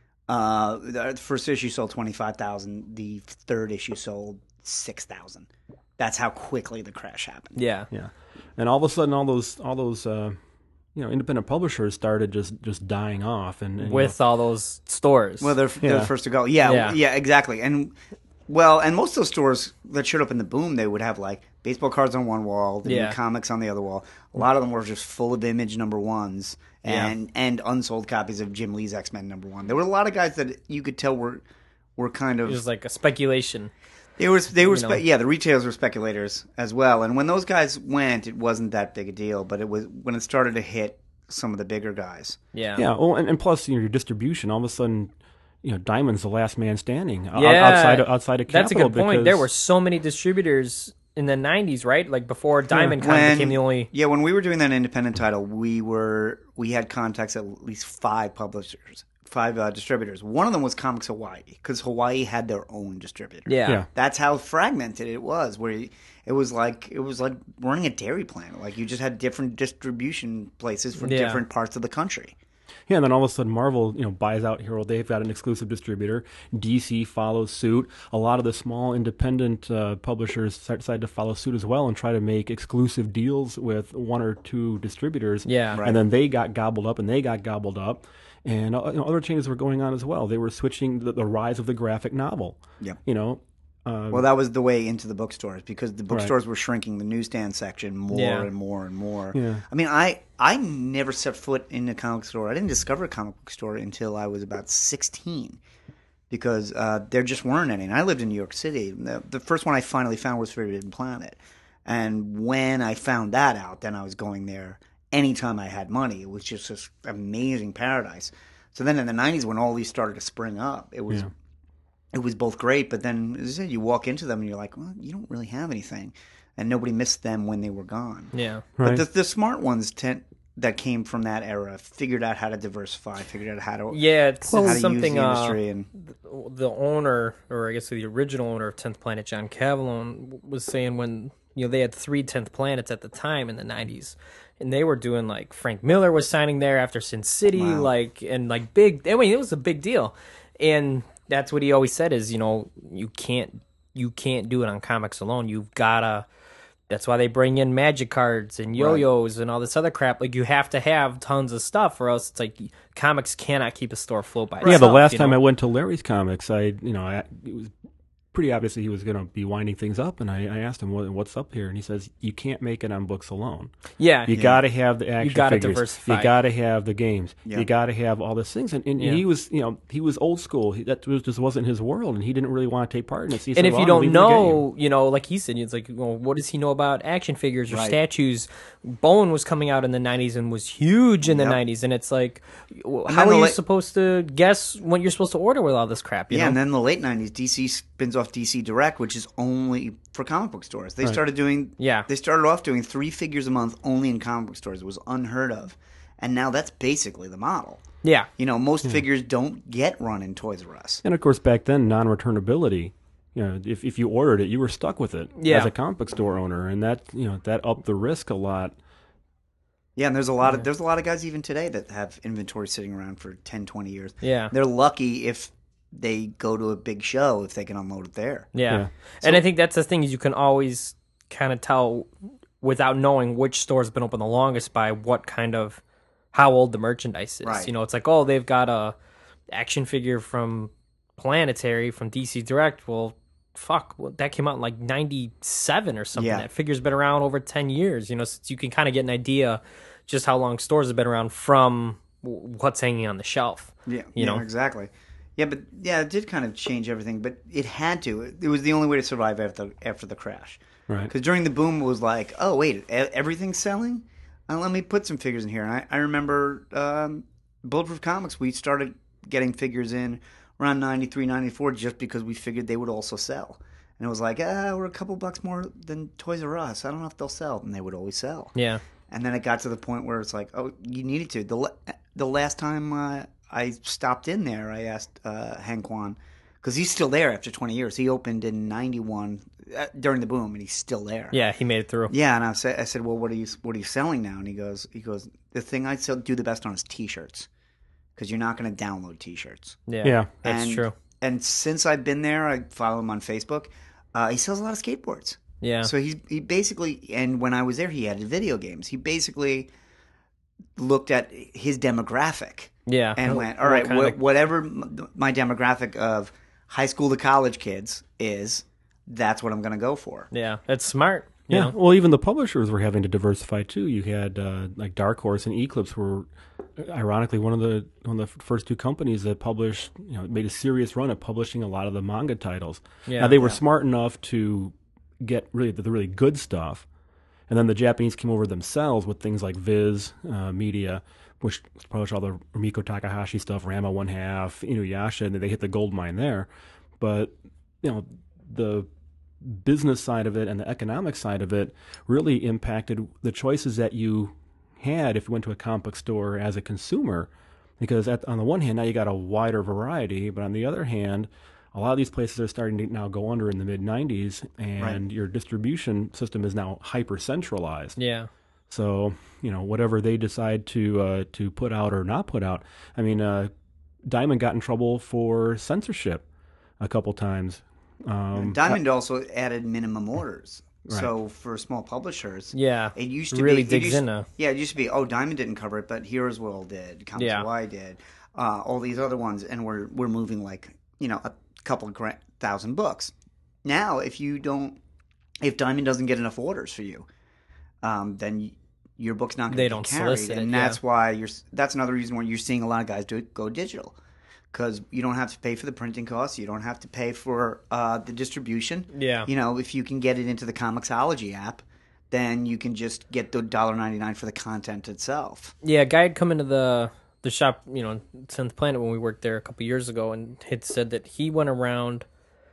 B: the first issue sold 25,000, the third issue sold 6,000. That's how quickly the crash happened.
E: Yeah.
F: Yeah, and all of a sudden, all those independent publishers started just dying off, and
E: with all those stores.
B: Well, they're the first to go. Yeah, exactly. And most of those stores that showed up in the boom, they would have like baseball cards on one wall, the new comics on the other wall. A lot of them were just full of Image #1s and unsold copies of Jim Lee's X-Men #1. There were a lot of guys that you could tell were kind of...
E: It was like a speculation.
B: The retailers were speculators as well. And when those guys went, it wasn't that big a deal. But it was when it started to hit some of the bigger guys.
F: Yeah. Well, and plus your distribution, all of a sudden, Diamond's the last man standing outside of Capital.
E: That's a good point. There were so many distributors in the 90s, right? Like before Diamond kind of became the only...
B: Yeah, when we were doing that independent title, we had contacts at least 5 publishers. 5 distributors. One of them was Comics Hawaii, because Hawaii had their own distributor.
E: Yeah.
B: That's how fragmented it was. Where it was like running a dairy plant. Like you just had different distribution places for different parts of the country.
F: Yeah, and then all of a sudden Marvel, buys out Hero. They've got an exclusive distributor. DC follows suit. A lot of the small independent publishers decide to follow suit as well and try to make exclusive deals with 1 or 2 distributors.
E: Yeah. Right.
F: And then they got gobbled up, And other changes were going on as well. They were switching the rise of the graphic novel.
B: Yeah.
F: Well,
B: that was the way into the bookstores, because the bookstores were shrinking the newsstand section more and more and more.
F: Yeah.
B: I mean, I never set foot in a comic store. I didn't discover a comic book store until I was about 16, because there just weren't any. And I lived in New York City. The first one I finally found was Forbidden Planet. And when I found that out, then I was going there anytime I had money. It was just this amazing paradise. So then in the 90s, when all these started to spring up, it was both great, but then, as I said, you walk into them and you're like, well, you don't really have anything. And nobody missed them when they were gone.
E: Yeah.
B: Right. But the smart ones that came from that era figured out how to diversify, figured out how to
E: it's
B: how to
E: something
B: use the industry. And
E: the owner, or I guess the original owner of 10th Planet, John Cavallone, was saying when they had 3 10th Planets at the time in the 90s. And they were doing, like, Frank Miller was signing there after Sin City, big. I mean, it was a big deal. And that's what he always said is, you can't do it on comics alone. You've gotta. That's why they bring in magic cards and yo-yos and all this other crap. Like, you have to have tons of stuff, or else it's like comics cannot keep a store afloat by itself.
F: Yeah, the last time I went to Larry's Comics, it was pretty obvious that he was going to be winding things up, and I asked him, what's up here? And he says, you can't make it on books alone.
E: Yeah.
F: You got to have the action figures.
E: Diversify.
F: You got to have the games. Yeah. You got to have all these things. And he was, he was old school. Just wasn't his world, and he didn't really want to take part in it. So
E: and if you don't know, like he said, it's like, what does he know about action figures or statues? Bone was coming out in the 90s and was huge in the 90s, and it's like, how are you supposed to guess what you're supposed to order with all this crap?
B: And then in the late 90s, DC spins off DC Direct, which is only for comic book stores. They started doing they started off doing 3 figures a month only in comic book stores. It was unheard of. And now that's basically the model.
E: Yeah.
B: Most figures don't get run in Toys R Us.
F: And of course back then non-returnability, if you ordered it, you were stuck with it as a comic book store owner, and that that upped the risk a lot.
B: Yeah, and there's a lot of guys even today that have inventory sitting around for 10, 20 years.
E: Yeah.
B: They're lucky if they go to a big show, if they can unload it there.
E: Yeah. And I think that's the thing, is you can always kind of tell without knowing which store's been open the longest by how old the merchandise is.
B: Right.
E: It's like, oh, they've got a action figure from Planetary from DC Direct. Well, that came out in like 97 or something.
B: Yeah.
E: That figure's been around over 10 years, so you can kind of get an idea just how long stores have been around from what's hanging on the shelf.
B: Yeah, exactly. Yeah, but it did kind of change everything, but it had to. It was the only way to survive after the crash.
F: Right.
B: Because during the boom, it was like, oh, wait, everything's selling? Let me put some figures in here. And I remember Bulletproof Comics, we started getting figures in around 93, 94 just because we figured they would also sell. And it was like, we're a couple bucks more than Toys R Us. I don't know if they'll sell. And they would always sell.
E: Yeah.
B: And then it got to the point where it's like, oh, you needed to. The last time I stopped in there, I asked Hank Kwan, because he's still there after 20 years. He opened in 91 during the boom, and he's still there.
E: Yeah, he made it through.
B: Yeah, and I said, well, what are you selling now? And he goes, the thing I do the best on is T-shirts, because you're not going to download T-shirts.
E: Yeah, that's true.
B: And since I've been there, I follow him on Facebook. He sells a lot of skateboards.
E: Yeah.
B: So he basically, and when I was there, he added video games. He basically looked at his demographic
E: Yeah.
B: and
E: What-
B: went, all
E: what
B: right,
E: kind of-
B: whatever my demographic of high school to college kids is, that's what I'm going to go for.
E: Yeah, that's smart. You
F: Yeah,
E: know?
F: well, even the publishers were having to diversify too. You had like Dark Horse and Eclipse were, ironically, one of the first two companies that published, made a serious run at publishing a lot of the manga titles.
E: Yeah.
F: Now they were smart enough to get really the really good stuff, and then the Japanese came over themselves with things like Viz Media, which published all the Rumiko Takahashi stuff, Rama One Half, Inuyasha, and they hit the gold mine there. But the business side of it and the economic side of it really impacted the choices that you had if you went to a comic book store as a consumer, because on the one hand now you got a wider variety, but on the other hand a lot of these places are starting to now go under in the mid 90s, and your distribution system is now hyper centralized.
E: Yeah.
F: So whatever they decide to put out or not put out, I mean, Diamond got in trouble for censorship a couple times.
B: Diamond also added minimum orders.
F: Right.
B: So for small publishers,
E: Yeah.
B: it used to
E: Really
B: be
E: digs into.
B: Yeah, it used to be, Diamond didn't cover it, but Heroes World did, Comics
E: Yeah.
B: Y did, all these other ones, and we're moving like a couple of thousand books. Now, if Diamond doesn't get enough orders for you, then your book's not going to
E: They
B: be
E: don't
B: carried,
E: solicit it,
B: and
E: yeah.
B: that's why that's another reason why you're seeing a lot of guys go digital. Because you don't have to pay for the printing costs, you don't have to pay for the distribution.
E: Yeah.
B: If you can get it into the Comixology app, then you can just get the $1.99 for the content itself.
E: Yeah, a guy had come into the shop, 10th Planet, when we worked there a couple years ago, and had said that he went around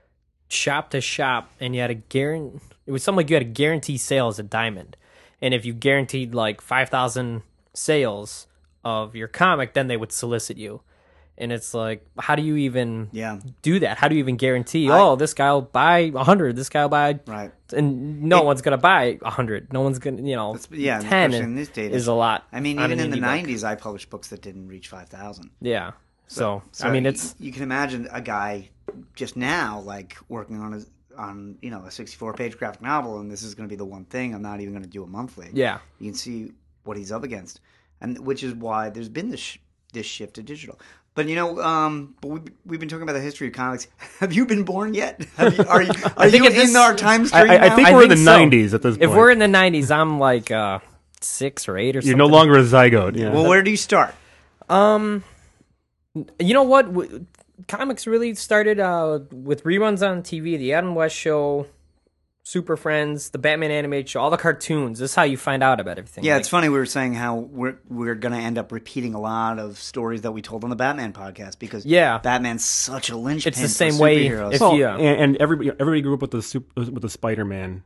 E: shop to shop, and you had it was something like you had to guarantee sales at Diamond. And if you guaranteed like 5,000 sales of your comic, then they would solicit you. And it's like, how do you even do that? How do you even guarantee, this guy will buy 100, this guy will buy...
B: Right.
E: And no one's going to buy 100. No one's going to, 10
B: especially in this day
E: is a lot.
B: I mean,
E: on
B: even
E: an
B: in the
E: indie book.
B: 90s, I published books that didn't reach 5,000.
E: Yeah. So I mean, it's...
B: You can imagine a guy just now, like, working on a 64-page graphic novel, and this is going to be the one thing. I'm not even going to do a monthly.
E: Yeah.
B: You can see what he's up against, and which is why there's been this shift to digital. But we've been talking about the history of comics. Have you been born yet? Are you in our time stream?
F: I think
B: now?
F: we're in the
E: so.
F: 90s at this point.
E: If we're in the 90s, I'm like 6 or 8 or something.
F: You're no longer a zygote. Yeah.
B: Well, where do you start?
E: You know what? Comics really started with reruns on TV, The Adam West Show, Super Friends, the Batman animated show, all the cartoons. This is how you find out about everything.
B: Yeah, it's funny. We were saying how we're going to end up repeating a lot of stories that we told on the Batman podcast because Batman's such a linchpin.
E: It's the same
B: for
E: way.
B: superheroes.
F: And everybody grew up with the Spider-Man,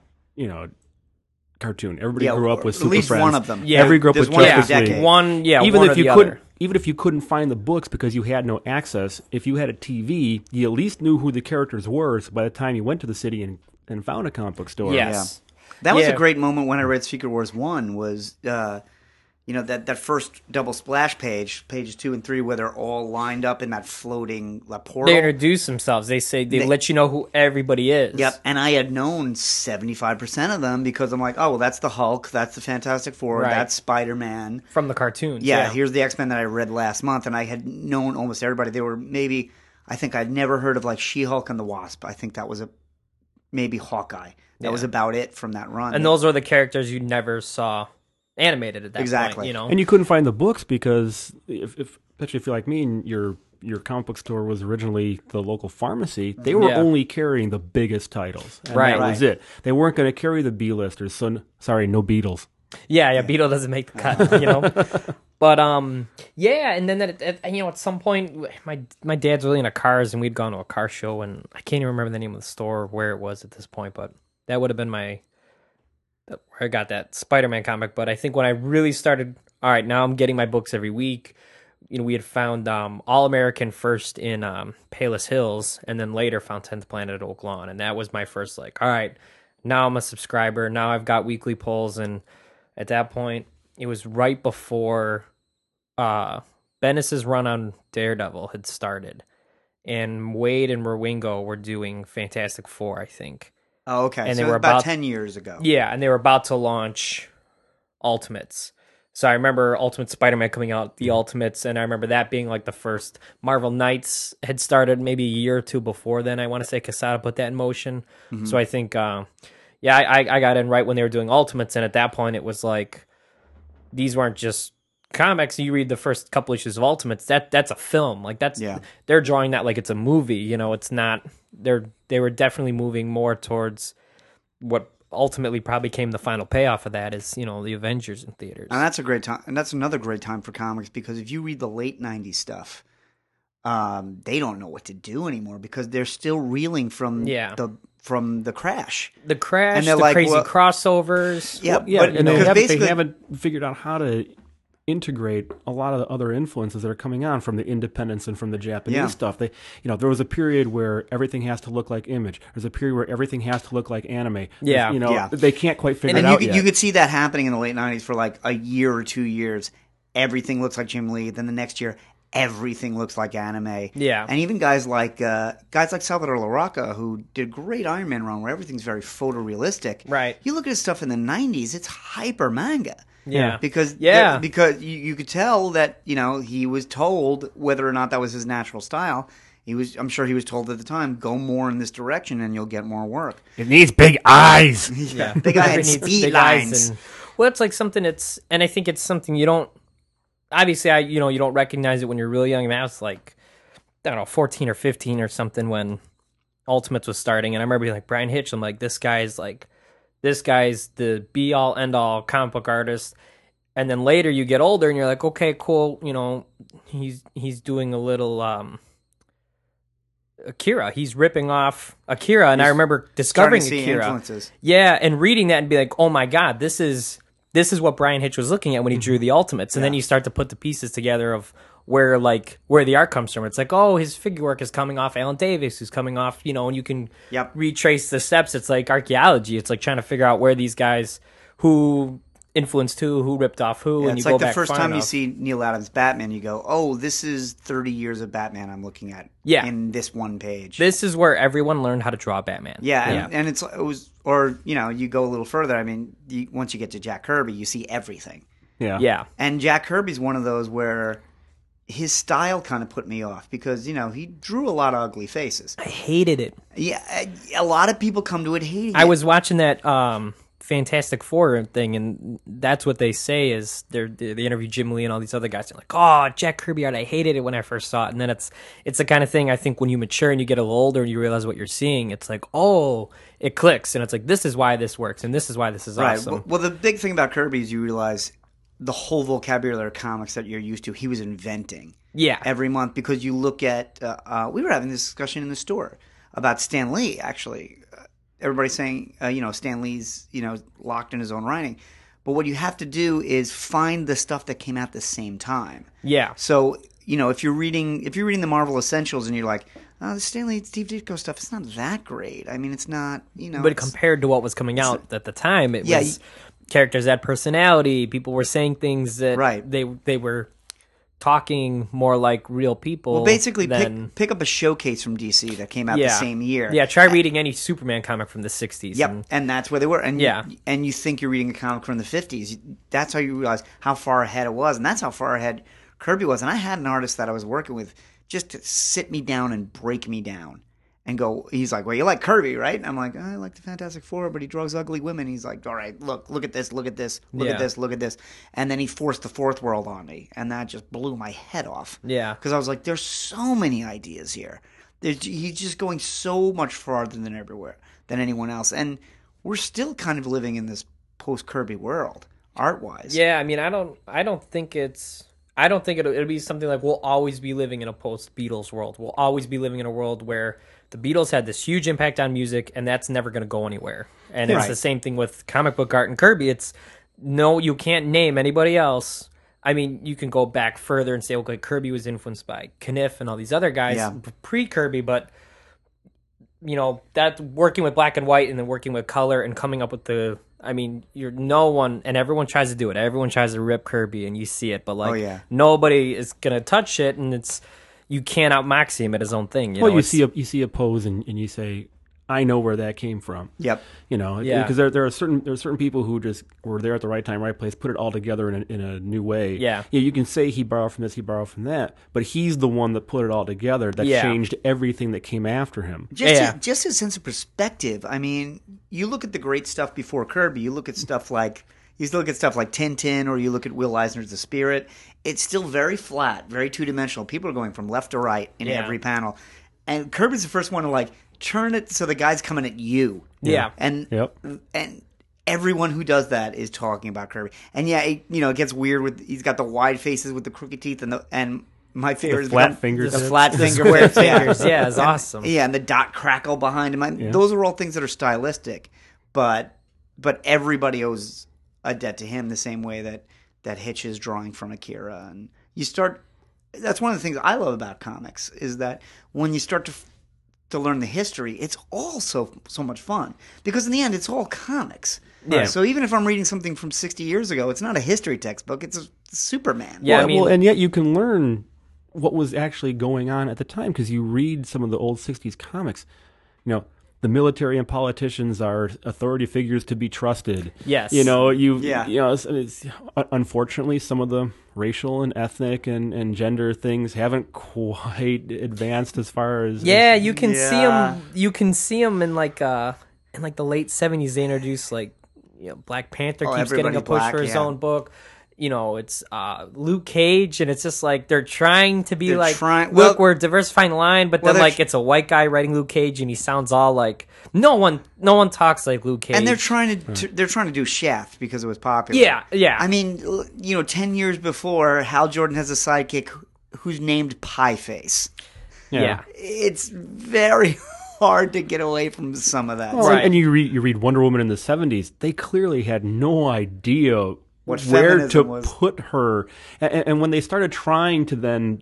F: cartoon. Everybody grew up with
B: at
F: Super
B: least
F: Friends.
B: one of them.
E: Yeah,
F: Every grew up
B: there's
F: with
B: one
F: Justice
B: every
F: League.
B: decade.
F: Even if you couldn't find the books because you had no access, if you had a TV, you at least knew who the characters were. So by the time you went to the city and found a comic book store,
E: Yes.
B: That was a great moment when I read Secret Wars 1 was, that first double splash pages 2 and 3, where they're all lined up in that floating portal.
E: They introduce themselves. They say they let you know who everybody is.
B: Yep, and I had known 75% of them because I'm like, oh, well, that's the Hulk, that's the Fantastic Four,
E: Right.
B: that's Spider-Man.
E: From the cartoons.
B: Yeah, here's the X-Men that I read last month, and I had known almost everybody. They were I think I'd never heard of like She-Hulk and the Wasp. I think that was maybe Hawkeye. That was about it from that run.
E: And those were the characters you never saw animated at that
B: Exactly.
E: point.
F: and you couldn't find the books because especially if you're like me and your comic book store was originally the local pharmacy, they were only carrying the biggest titles. And
E: Right.
F: that was it. They weren't going to carry the B-listers. So sorry, no Beatles.
E: Yeah, Beetle doesn't make the cut, But and then at some point, my dad's really into cars, and we'd gone to a car show, and I can't even remember the name of the store or where it was at this point, but that would have been where I got that Spider-Man comic. But I think when I really started, all right, now I'm getting my books every week. We had found All American first in Palos Hills, and then later found 10th Planet at Oak Lawn, and that was my first all right, now I'm a subscriber. Now I've got weekly pulls, and at that point, it was right before Bendis's run on Daredevil had started, and Wade and Merwingo were doing Fantastic Four, I think.
B: Oh, okay.
E: And
B: so
E: they were
B: about
E: about
B: 10 years ago.
E: Yeah, and they were about to launch Ultimates. So I remember Ultimate Spider-Man coming out, the Ultimates, and I remember that being like the first. Marvel Knights had started maybe a year or two before then. I want to say Quesada put that in motion. So I think, I got in right when they were doing Ultimates, and at that point it was like, these weren't just comics. You read the first couple issues of Ultimates, that's a film. Like they're drawing that like it's a movie. You know, it's not. They were definitely moving more towards what ultimately probably came the final payoff of that is, you know, the Avengers in theaters.
B: And that's a great time. And that's another great time for comics, because if you read the late 90s stuff, they don't know what to do anymore because they're still reeling from the crash.
E: The crash,
B: and they're
E: the
B: like,
E: crazy crossovers.
F: And
B: because
F: they haven't figured out how to integrate a lot of the other influences that are coming on from the independents and from the Japanese stuff. They, there was a period where everything has to look like Image. There's a period where everything has to look like anime. They can't quite figure it out yet.
B: You could see that happening in the late 90s for like a year or 2 years. Everything looks like Jim Lee. Then the next year, everything looks like anime.
E: Yeah.
B: And even guys like Salvador Larroca, who did a great Iron Man run where everything's very photorealistic.
E: Right.
B: You look at his stuff in the 90s, it's hyper manga.
E: Yeah.
B: Because you could tell that, he was told whether or not that was his natural style. I'm sure he was told at the time, go more in this direction and you'll get more work.
F: It needs big eyes.
B: Yeah. Big eyes and speed lines.
E: Well, it's like something and I think it's something you don't, obviously, you don't recognize it when you're really young. I mean, I was like, I don't know, 14 or 15 or something when Ultimates was starting. And I remember being like, Brian Hitch, I'm like, this guy's the be-all, end-all comic book artist. And then later you get older and you're like, okay, cool. He's doing a little Akira. He's ripping off Akira. And I remember discovering Akira.
B: Influences.
E: Yeah, and reading that and be like, oh my God, this is what Brian Hitch was looking at when he drew the Ultimates. And then you start to put the pieces together of where the art comes from. It's like, oh, his figure work is coming off Alan Davis, who's coming off, and you can retrace the steps. It's like archaeology. It's like trying to figure out where these guys, who influenced who ripped off who, and you
B: it's
E: go
B: like
E: back
B: the first
E: far
B: time
E: enough.
B: you see Neil Adams' Batman, you go, oh, this is 30 years of Batman I'm looking at in this one page.
E: This is where everyone learned how to draw Batman.
B: Yeah, and it was, or, you go a little further. I mean, once you get to Jack Kirby, you see everything.
E: Yeah.
B: And Jack Kirby's one of those where his style kind of put me off because, he drew a lot of ugly faces.
E: I hated it.
B: Yeah, a lot of people come to it hating it.
E: I was watching that Fantastic Four thing, and that's what they say is they interview Jim Lee and all these other guys. They're like, oh, Jack Kirby art, I hated it when I first saw it. And then it's the kind of thing, I think, when you mature and you get a little older and you realize what you're seeing, it's like, oh, it clicks. And it's like, this is why this works, and this is why this is awesome.
B: Well, the big thing about Kirby is you realize the whole vocabulary of comics that you're used to, he was inventing every month. Because you look at, we were having this discussion in the store about Stan Lee, actually. Everybody's saying, Stan Lee's, locked in his own writing. But what you have to do is find the stuff that came out at the same time.
E: Yeah.
B: So, if you're reading the Marvel Essentials and you're like, oh, the Stan Lee, Steve Ditko stuff, it's not that great. I mean, it's not,
E: But compared to what was coming out at the time, it was characters had personality. People were saying things that they were talking more like real people.
B: Well, basically, pick up a showcase from DC that came out the same year.
E: Yeah, try reading any Superman comic from the 60s.
B: Yep, and that's where they were. And and you think you're reading a comic from the 50s. That's how you realize how far ahead it was, and that's how far ahead Kirby was. And I had an artist that I was working with just to sit me down and break me down. And he's like, well, you like Kirby, right? And I'm like, I like the Fantastic Four, but he draws ugly women. He's like, all right, look at this, look at this, look at this, look at this. And then he forced the fourth world on me, and that just blew my head off.
E: Yeah.
B: Because I was like, there's so many ideas here. He's just going so much farther than anyone else. And we're still kind of living in this post-Kirby world, art-wise.
E: Yeah, I mean, I don't think it'll be something like we'll always be living in a post-Beatles world. We'll always be living in a world where the Beatles had this huge impact on music, and that's never going to go anywhere. And it's the same thing with comic book art and Kirby. It's, no, you can't name anybody else. I mean, you can go back further and say, okay, Kirby was influenced by Kniff and all these other guys pre-Kirby, but, that working with black and white and then working with color and coming up with and everyone tries to do it. Everyone tries to rip Kirby, and you see it, but nobody is going to touch it, and you can't out-Maxi him at his own thing.
F: You see a pose and you say, I know where that came from.
B: Yep.
F: You know,
E: Yeah.
F: because there are certain people who just were there at the right time, right place, put it all together in a new way.
E: Yeah.
F: You can say he borrowed from this, he borrowed from that, but he's the one that put it all together that
E: Yeah.
F: changed everything that came after him.
B: Just his sense of perspective. I mean, you look at the great stuff before Kirby. You look at stuff like Tintin, or you look at Will Eisner's The Spirit. It's still very flat, very two-dimensional. People are going from left to right in
E: Yeah.
B: every panel, and Kirby's the first one to like turn it so the guy's coming at you.
E: Yeah.
B: and
F: Yep.
B: and everyone who does that is talking about Kirby. And yeah, it gets weird with he's got the wide faces with the crooked teeth and my favorite is
F: flat fingers.
E: The flat finger
B: square
E: fingers. Yeah, it's awesome.
B: Yeah, and the dot crackle behind him. Those are all things that are stylistic, but everybody owes a debt to him the same way that Hitch is drawing from Akira. And you start. That's one of the things I love about comics is that when you start to learn the history, it's all so much fun because in the end, it's all comics.
E: Yeah.
B: So even if I'm reading something from 60 years ago, it's not a history textbook. It's a Superman.
E: Yeah,
F: Well,
E: I mean,
F: and yet you can learn what was actually going on at the time because you read some of the old 60s comics. You know, the military and politicians are authority figures to be trusted.
E: Yes.
F: You know,
B: Yeah.
F: it's, unfortunately, some of the racial and ethnic and gender things haven't quite advanced as far as...
E: yeah, you can see
B: Yeah.
E: him. You can see him in like the late '70s. They introduced Black Panther keeps getting
B: Everybody
E: a push
B: Black,
E: for his
B: yeah.
E: own book. You know, it's Luke Cage, and it's just like they're trying to be
B: They're
E: like,
B: trying-
E: look,
B: well-
E: we're diversifying the line, but
B: well,
E: then
B: they're
E: like it's a white guy writing Luke Cage, and he sounds all like no one talks like Luke Cage.
B: And they're trying to do Shaft because it was popular.
E: Yeah.
B: I mean, 10 years before, Hal Jordan has a sidekick who's named Pie Face.
E: yeah.
B: It's very hard to get away from some of that.
F: Well,
E: Right.
F: And you read Wonder Woman in the 70s, they clearly had no idea
B: What
F: where to
B: feminism was.
F: put her. And when they started trying to then,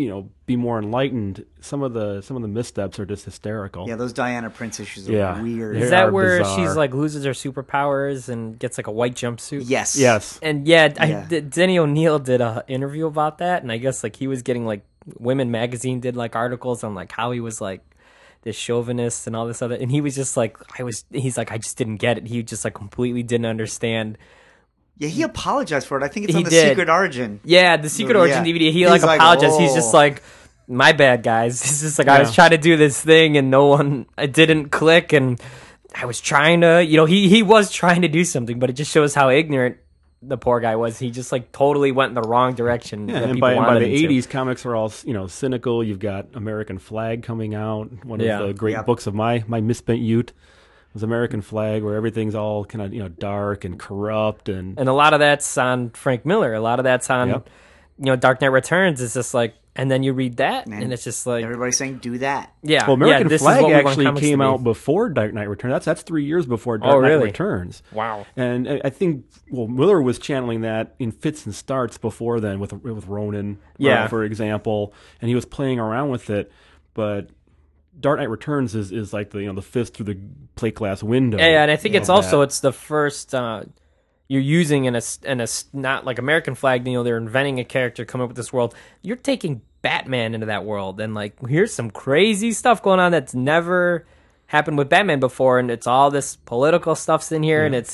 F: be more enlightened, some of the missteps are just hysterical.
B: Yeah, those Diana Prince issues are
F: Yeah.
B: weird.
F: They
E: Is that
F: are
E: where
F: bizarre.
E: she's like loses her superpowers and gets like a white jumpsuit?
B: Yes.
F: Yes.
E: And
B: Yeah.
E: Denny O'Neil did an interview about that, and I guess like he was getting like Women Magazine did like articles on like how he was like this chauvinist and all this other, and he was just like he's like I just didn't get it. He just like completely didn't understand.
B: Yeah, he apologized for it. I think it's
E: He
B: on the
E: did.
B: Secret Origin.
E: Yeah, the Secret
B: Yeah.
E: Origin DVD. He
B: He's
E: like
B: like,
E: apologized. He's
B: "Oh."
E: just like, my bad, guys. It's just like I was trying to do this thing and it didn't click, and I was trying to, he was trying to do something, but it just shows how ignorant the poor guy was. He just like totally went in the wrong direction.
F: Yeah,
E: that
F: and
E: people
F: by
E: wanted
F: the
E: him to.
F: 80s, comics were all cynical. You've got American Flag coming out. One
E: Yeah.
F: of the great
B: Yep.
F: books of my misspent youth was American Flag, where everything's all kind of dark and corrupt and
E: And a lot of that's on Frank Miller. A lot of that's on,
F: Yep.
E: Dark Knight Returns. It's just like, and then you read that, and it's just like,
B: Everybody's saying, do that.
E: yeah.
F: Well, American
E: this is
F: Flag
E: what we want
F: actually
E: comics
F: came
E: to be.
F: out before Dark Knight Returns. That's 3 years before Dark Knight
E: really?
F: Returns.
E: Wow.
F: And I think Miller was channeling that in fits and starts before then with Ronin,
E: Yeah.
F: for example, and he was playing around with it. But Dark Knight Returns is like the fist through the plate glass window.
E: Yeah, and I think it's
F: of
E: also
F: that.
E: it's the first you're using in a not like American Flag. They're inventing a character, coming up with this world. You're taking Batman into that world, and like here's some crazy stuff going on that's never happened with Batman before, and it's all this political stuff's in here, and it's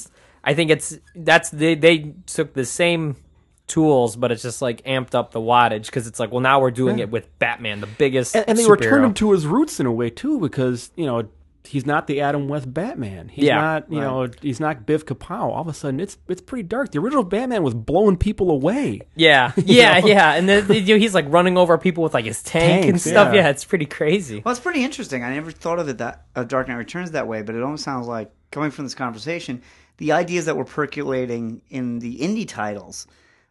E: I think they took the same tools, but it's just like amped up the wattage because it's like, well, now we're doing it with Batman, the biggest
F: and they
E: superhero.
F: returned him to his roots in a way too, because he's not the Adam West Batman. He's
E: Yeah.
F: not he's not Biff Kapow. All of a sudden, it's pretty dark. The original Batman was blowing people away.
E: Yeah, yeah, and then he's like running over people with like his tank and
F: Tanks,
E: stuff.
F: yeah.
E: Yeah, it's pretty crazy.
B: Well, it's pretty interesting. I never thought of Dark Knight Returns that way, but it almost sounds like, coming from this conversation, the ideas that were percolating in the indie titles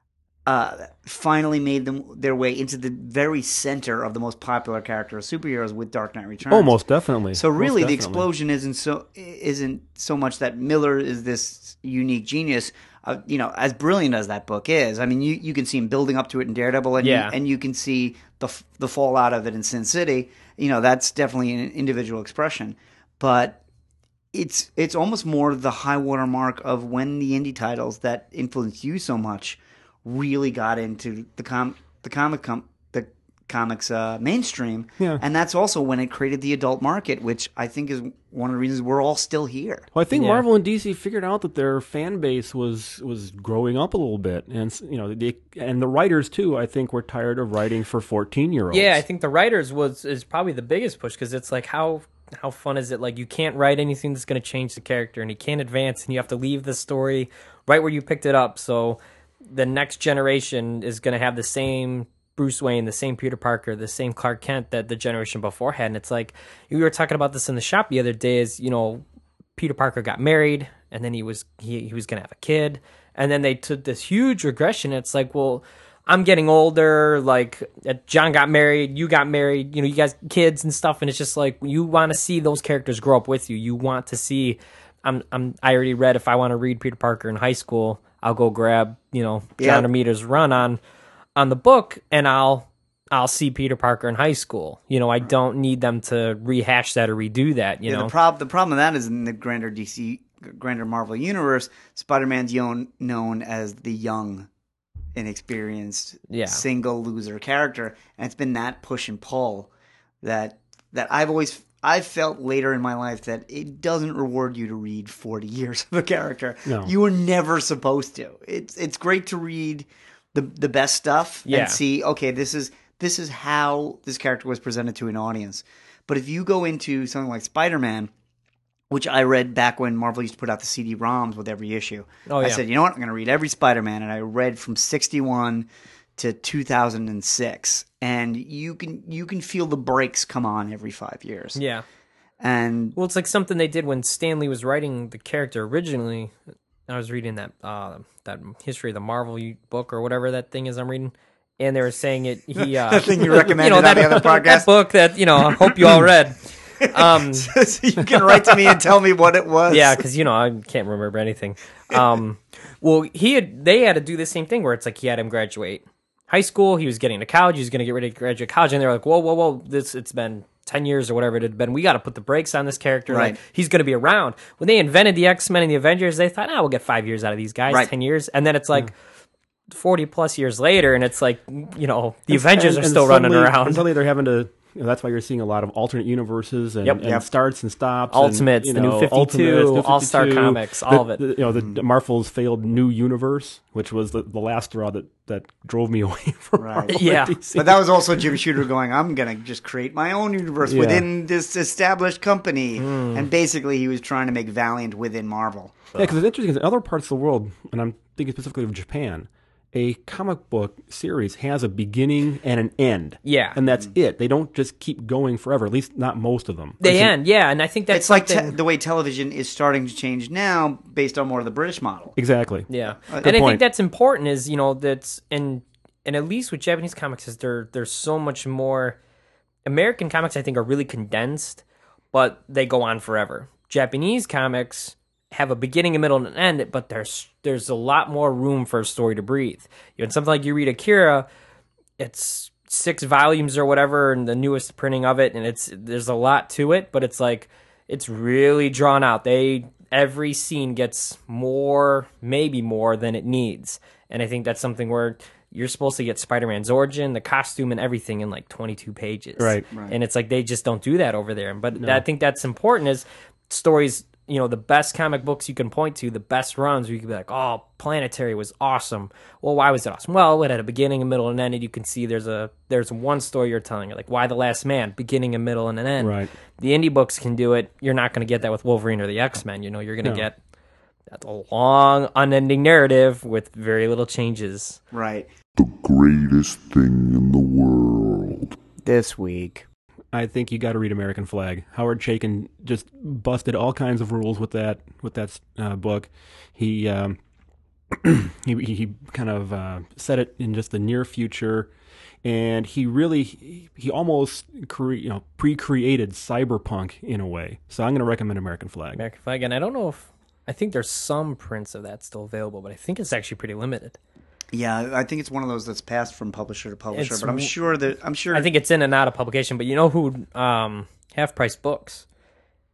B: finally made their way into the very center of the most popular character of superheroes with Dark Knight Returns.
F: Oh, most definitely.
B: So really,
F: Most
B: the
F: definitely.
B: explosion isn't so much that Miller is this unique genius. As brilliant as that book is, I mean, you can see him building up to it in Daredevil, and you can see the fallout of it in Sin City. That's definitely an individual expression, but it's almost more the high water mark of when the indie titles that influenced you so much really got into the comics mainstream.
F: Yeah.
B: And that's also when it created the adult market, which I think is one of the reasons we're all still here.
F: Well, I think
E: Yeah.
F: Marvel and DC figured out that their fan base was growing up a little bit, and and the writers too. I think were tired of writing for 14-year-olds.
E: Yeah, I think the writers is probably the biggest push because it's like how fun is it? Like you can't write anything that's going to change the character, and you can't advance, and you have to leave the story right where you picked it up. So the next generation is going to have the same Bruce Wayne, the same Peter Parker, the same Clark Kent that the generation before had. And it's like we were talking about this in the shop the other day. Is Peter Parker got married, and then he was going to have a kid, and then they took this huge regression. It's like, well, I'm getting older. Like John got married, you got married. You guys kids and stuff, and it's just like you want to see those characters grow up with you. You want to see. I already read. If I want to read Peter Parker in high school, I'll go grab John Romita's run on the book, and I'll see Peter Parker in high school. I don't need them to rehash that or redo that. You know,
B: the problem with that is in the grander Marvel universe, Spider-Man's known as the young, inexperienced, single loser character, and it's been that push and pull that I've felt later in my life that it doesn't reward you to read 40 years of a character.
F: No.
B: You were never supposed to. It's great to read the best stuff and see, okay, this is how this character was presented to an audience. But if you go into something like Spider-Man, which I read back when Marvel used to put out the CD-ROMs with every issue.
E: Oh, yeah.
B: I said, you know what, I'm going to read every Spider-Man, and I read from 61 to 2006, and you can feel the breaks come on every 5 years.
E: yeah.
B: And
E: Well, it's like something they did when Stan Lee was writing the character originally. I was reading that History of the Marvel book or whatever that thing is I'm reading, and they were saying it. He
B: the thing you recommended on the other podcast,
E: that book that I hope you all read.
B: so you can write to me and tell me what it was.
E: Yeah, because I can't remember anything. Well, they had to do the same thing where it's like he had him graduate high school, he was getting to college, he was going to get ready to graduate college, and they're like, whoa, it's been 10 years or whatever it had been. We got to put the brakes on this character.
B: Right.
E: Like, he's going to be around. When they invented the X-Men and the Avengers, they thought, we'll get 5 years out of these guys,
B: Right.
E: 10 years, and then it's like 40 plus years later, and it's like the Avengers are still running around.
F: And suddenly they're having to. That's why you're seeing a lot of alternate universes and starts and stops.
E: Ultimates,
F: and,
E: the New 52,
F: Ultimates, New
E: All-Star
F: 52,
E: Comics, all of it.
F: The Marvel's failed New Universe, which was the last straw that drove me away from
B: Right.
F: Marvel.
E: Yeah.
F: and DC.
B: But that was also Jim Shooter going, I'm going to just create my own universe within this established company. And basically he was trying to make Valiant within Marvel.
F: Yeah, because it's interesting. In other parts of the world, and I'm thinking specifically of Japan, a comic book series has a beginning and an end.
E: Yeah.
F: And that's it. They don't just keep going forever, at least not most of them.
E: They end, yeah, and I think that's
B: It's like
E: something...
B: the way television is starting to change now based on more of the British model.
F: Exactly.
E: Yeah,
F: Good
E: and I
F: point.
E: think that's important. Is that's and at least with Japanese comics, is there's so much more. American comics, I think, are really condensed, but they go on forever. Japanese comics have a beginning, a middle, and an end, but there's a lot more room for a story to breathe. Something like you read Akira, it's 6 volumes or whatever, and the newest printing of it, and there's a lot to it, but it's like it's really drawn out. Every scene gets more, maybe more than it needs, and I think that's something where you're supposed to get Spider-Man's origin, the costume, and everything in like 22 pages.
F: Right.
E: And it's like they just don't do that over there. But I think that's important. Is stories. The best comic books you can point to, the best runs where you can be like, oh, Planetary was awesome. Well, why was it awesome? Well, it had a beginning, a middle, and an end, and you can see there's one story you're telling. Like, why The Last Man? Beginning, a middle, and an end.
F: Right.
E: The indie books can do it. You're not going to get that with Wolverine or the X-Men. You're going to get a long, unending narrative with very little changes.
B: Right.
G: The greatest thing in the world.
B: This week.
F: I think you got to read American Flag. Howard Chaykin just busted all kinds of rules with that book. He he kind of set it in just the near future, and he almost pre-created cyberpunk in a way. So I'm going to recommend American Flag.
E: American Flag, and I think there's some prints of that still available, but I think it's actually pretty limited.
B: Yeah, I think it's one of those that's passed from publisher to publisher, but I'm sure.
E: I think it's in and out of publication, but you know who Half Price Books?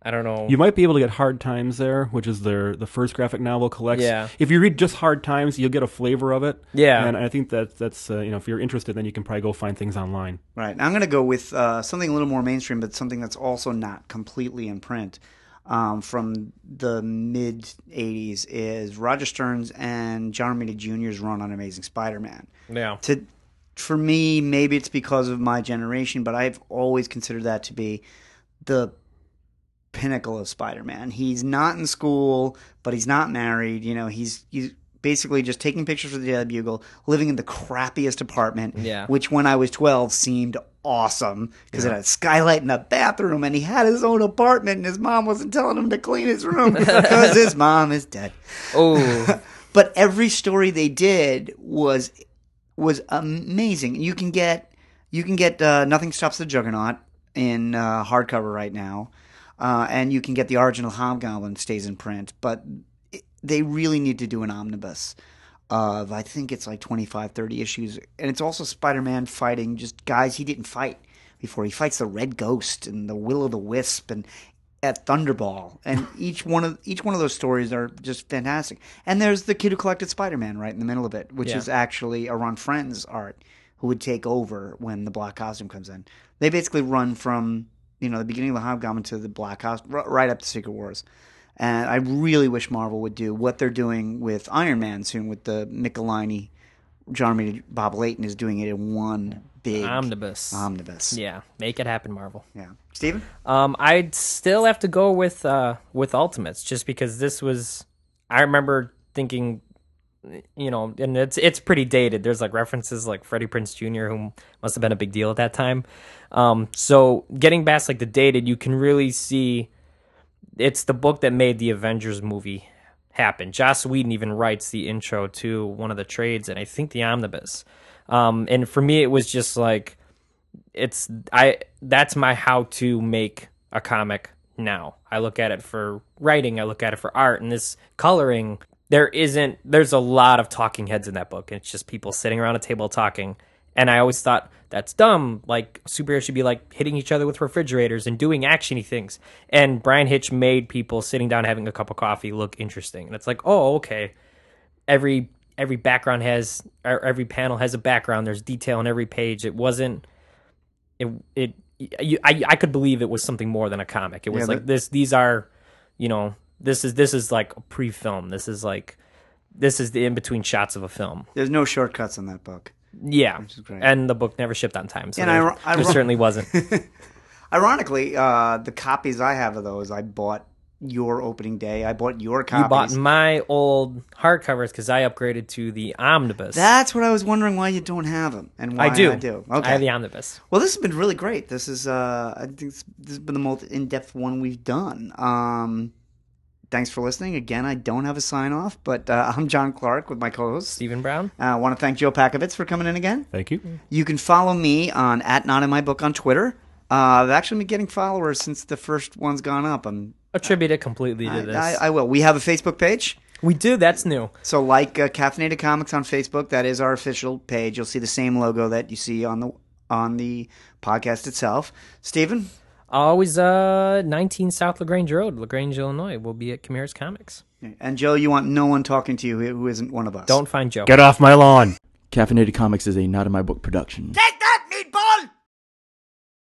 E: I don't know.
F: You might be able to get Hard Times there, which is the first graphic novel collects.
E: Yeah.
F: If you read just Hard Times, you'll get a flavor of it.
E: Yeah.
F: And I think that's if you're interested, then you can probably go find things online.
B: Right. I'm going to go with something a little more mainstream, but something that's also not completely in print. From the mid 80s is Roger Stern's and John Romita Jr.'s run on Amazing Spider-Man.
E: Yeah.
B: For me, maybe it's because of my generation, but I've always considered that to be the pinnacle of Spider-Man. He's not in school, but he's not married. He's basically just taking pictures for the Daily Bugle, living in the crappiest apartment, which when I was 12 seemed awesome because it had a skylight in the bathroom, and he had his own apartment, and his mom wasn't telling him to clean his room because his mom is dead.
E: Oh.
B: But every story they did was amazing. You can get Nothing Stops the Juggernaut in hardcover right now, and you can get the original Hobgoblin stays in print, but they really need to do an omnibus of, I think it's like 25, 30 issues. And it's also Spider-Man fighting just guys he didn't fight before. He fights the Red Ghost and the Will-o'-the-Wisp and at Thunderball. And each one of those stories are just fantastic. And there's the Kid Who Collected Spider-Man right in the middle of it, which is actually a Ron Friend's art, who would take over when the black costume comes in. They basically run from the beginning of the Hobgoblin to the black costume, right up to Secret Wars. And I really wish Marvel would do what they're doing with Iron Man soon with the Michelini. John Romita, Bob Layton is doing it in one big
E: omnibus. Yeah, make it happen, Marvel.
B: Yeah, Steven?
E: I'd still have to go with Ultimates, just because this was. I remember thinking, and it's pretty dated. There's like references like Freddie Prinze Jr., who must have been a big deal at that time. So getting past like the dated, you can really see. It's the book that made the Avengers movie happen. Joss Whedon even writes the intro to one of the trades, and I think the omnibus. And for me, it was just like, that's my how to make a comic now. I look at it for writing, I look at it for art, and this coloring, there's a lot of talking heads in that book. And it's just people sitting around a table talking. And I always thought, that's dumb. Like, superheroes should be like hitting each other with refrigerators and doing actiony things. And Brian Hitch made people sitting down having a cup of coffee look interesting. And it's like, oh, okay. Every background every panel has a background. There's detail on every page. It wasn't. I could believe it was something more than a comic. It was this. These are, this is like a pre-film. This is the in between shots of a film.
B: There's no shortcuts in that book.
E: Yeah, and the book never shipped on time, so there certainly wasn't.
B: Ironically, the copies I have of those, I bought your opening day. I bought your copies.
E: You bought my old hardcovers because I upgraded to the omnibus.
B: That's what I was wondering why you don't have them, and why I do. Okay.
E: I have the omnibus.
B: Well, this has been really great. This is, I think this has been the most in-depth one we've done. Thanks for listening. Again, I don't have a sign-off, but I'm John Clark with my co-host,
E: Stephen Brown.
B: I want to thank Joe Pakovitz for coming in again.
F: Thank you.
B: You can follow me on @NotInMyBook on Twitter. I've actually been getting followers since the first one's gone up.
E: Attribute it completely to this.
B: I will. We have a Facebook page.
E: We do. That's new.
B: So like Caffeinated Comics on Facebook, that is our official page. You'll see the same logo that you see on the podcast itself. Stephen?
E: Always 19 South LaGrange Road, LaGrange, Illinois. We'll be at Chimera's Comics.
B: And Joe, you want no one talking to you who isn't one of us.
E: Don't find Joe.
F: Get off my lawn.
H: Caffeinated Comics is a Not In My Book production.
B: Take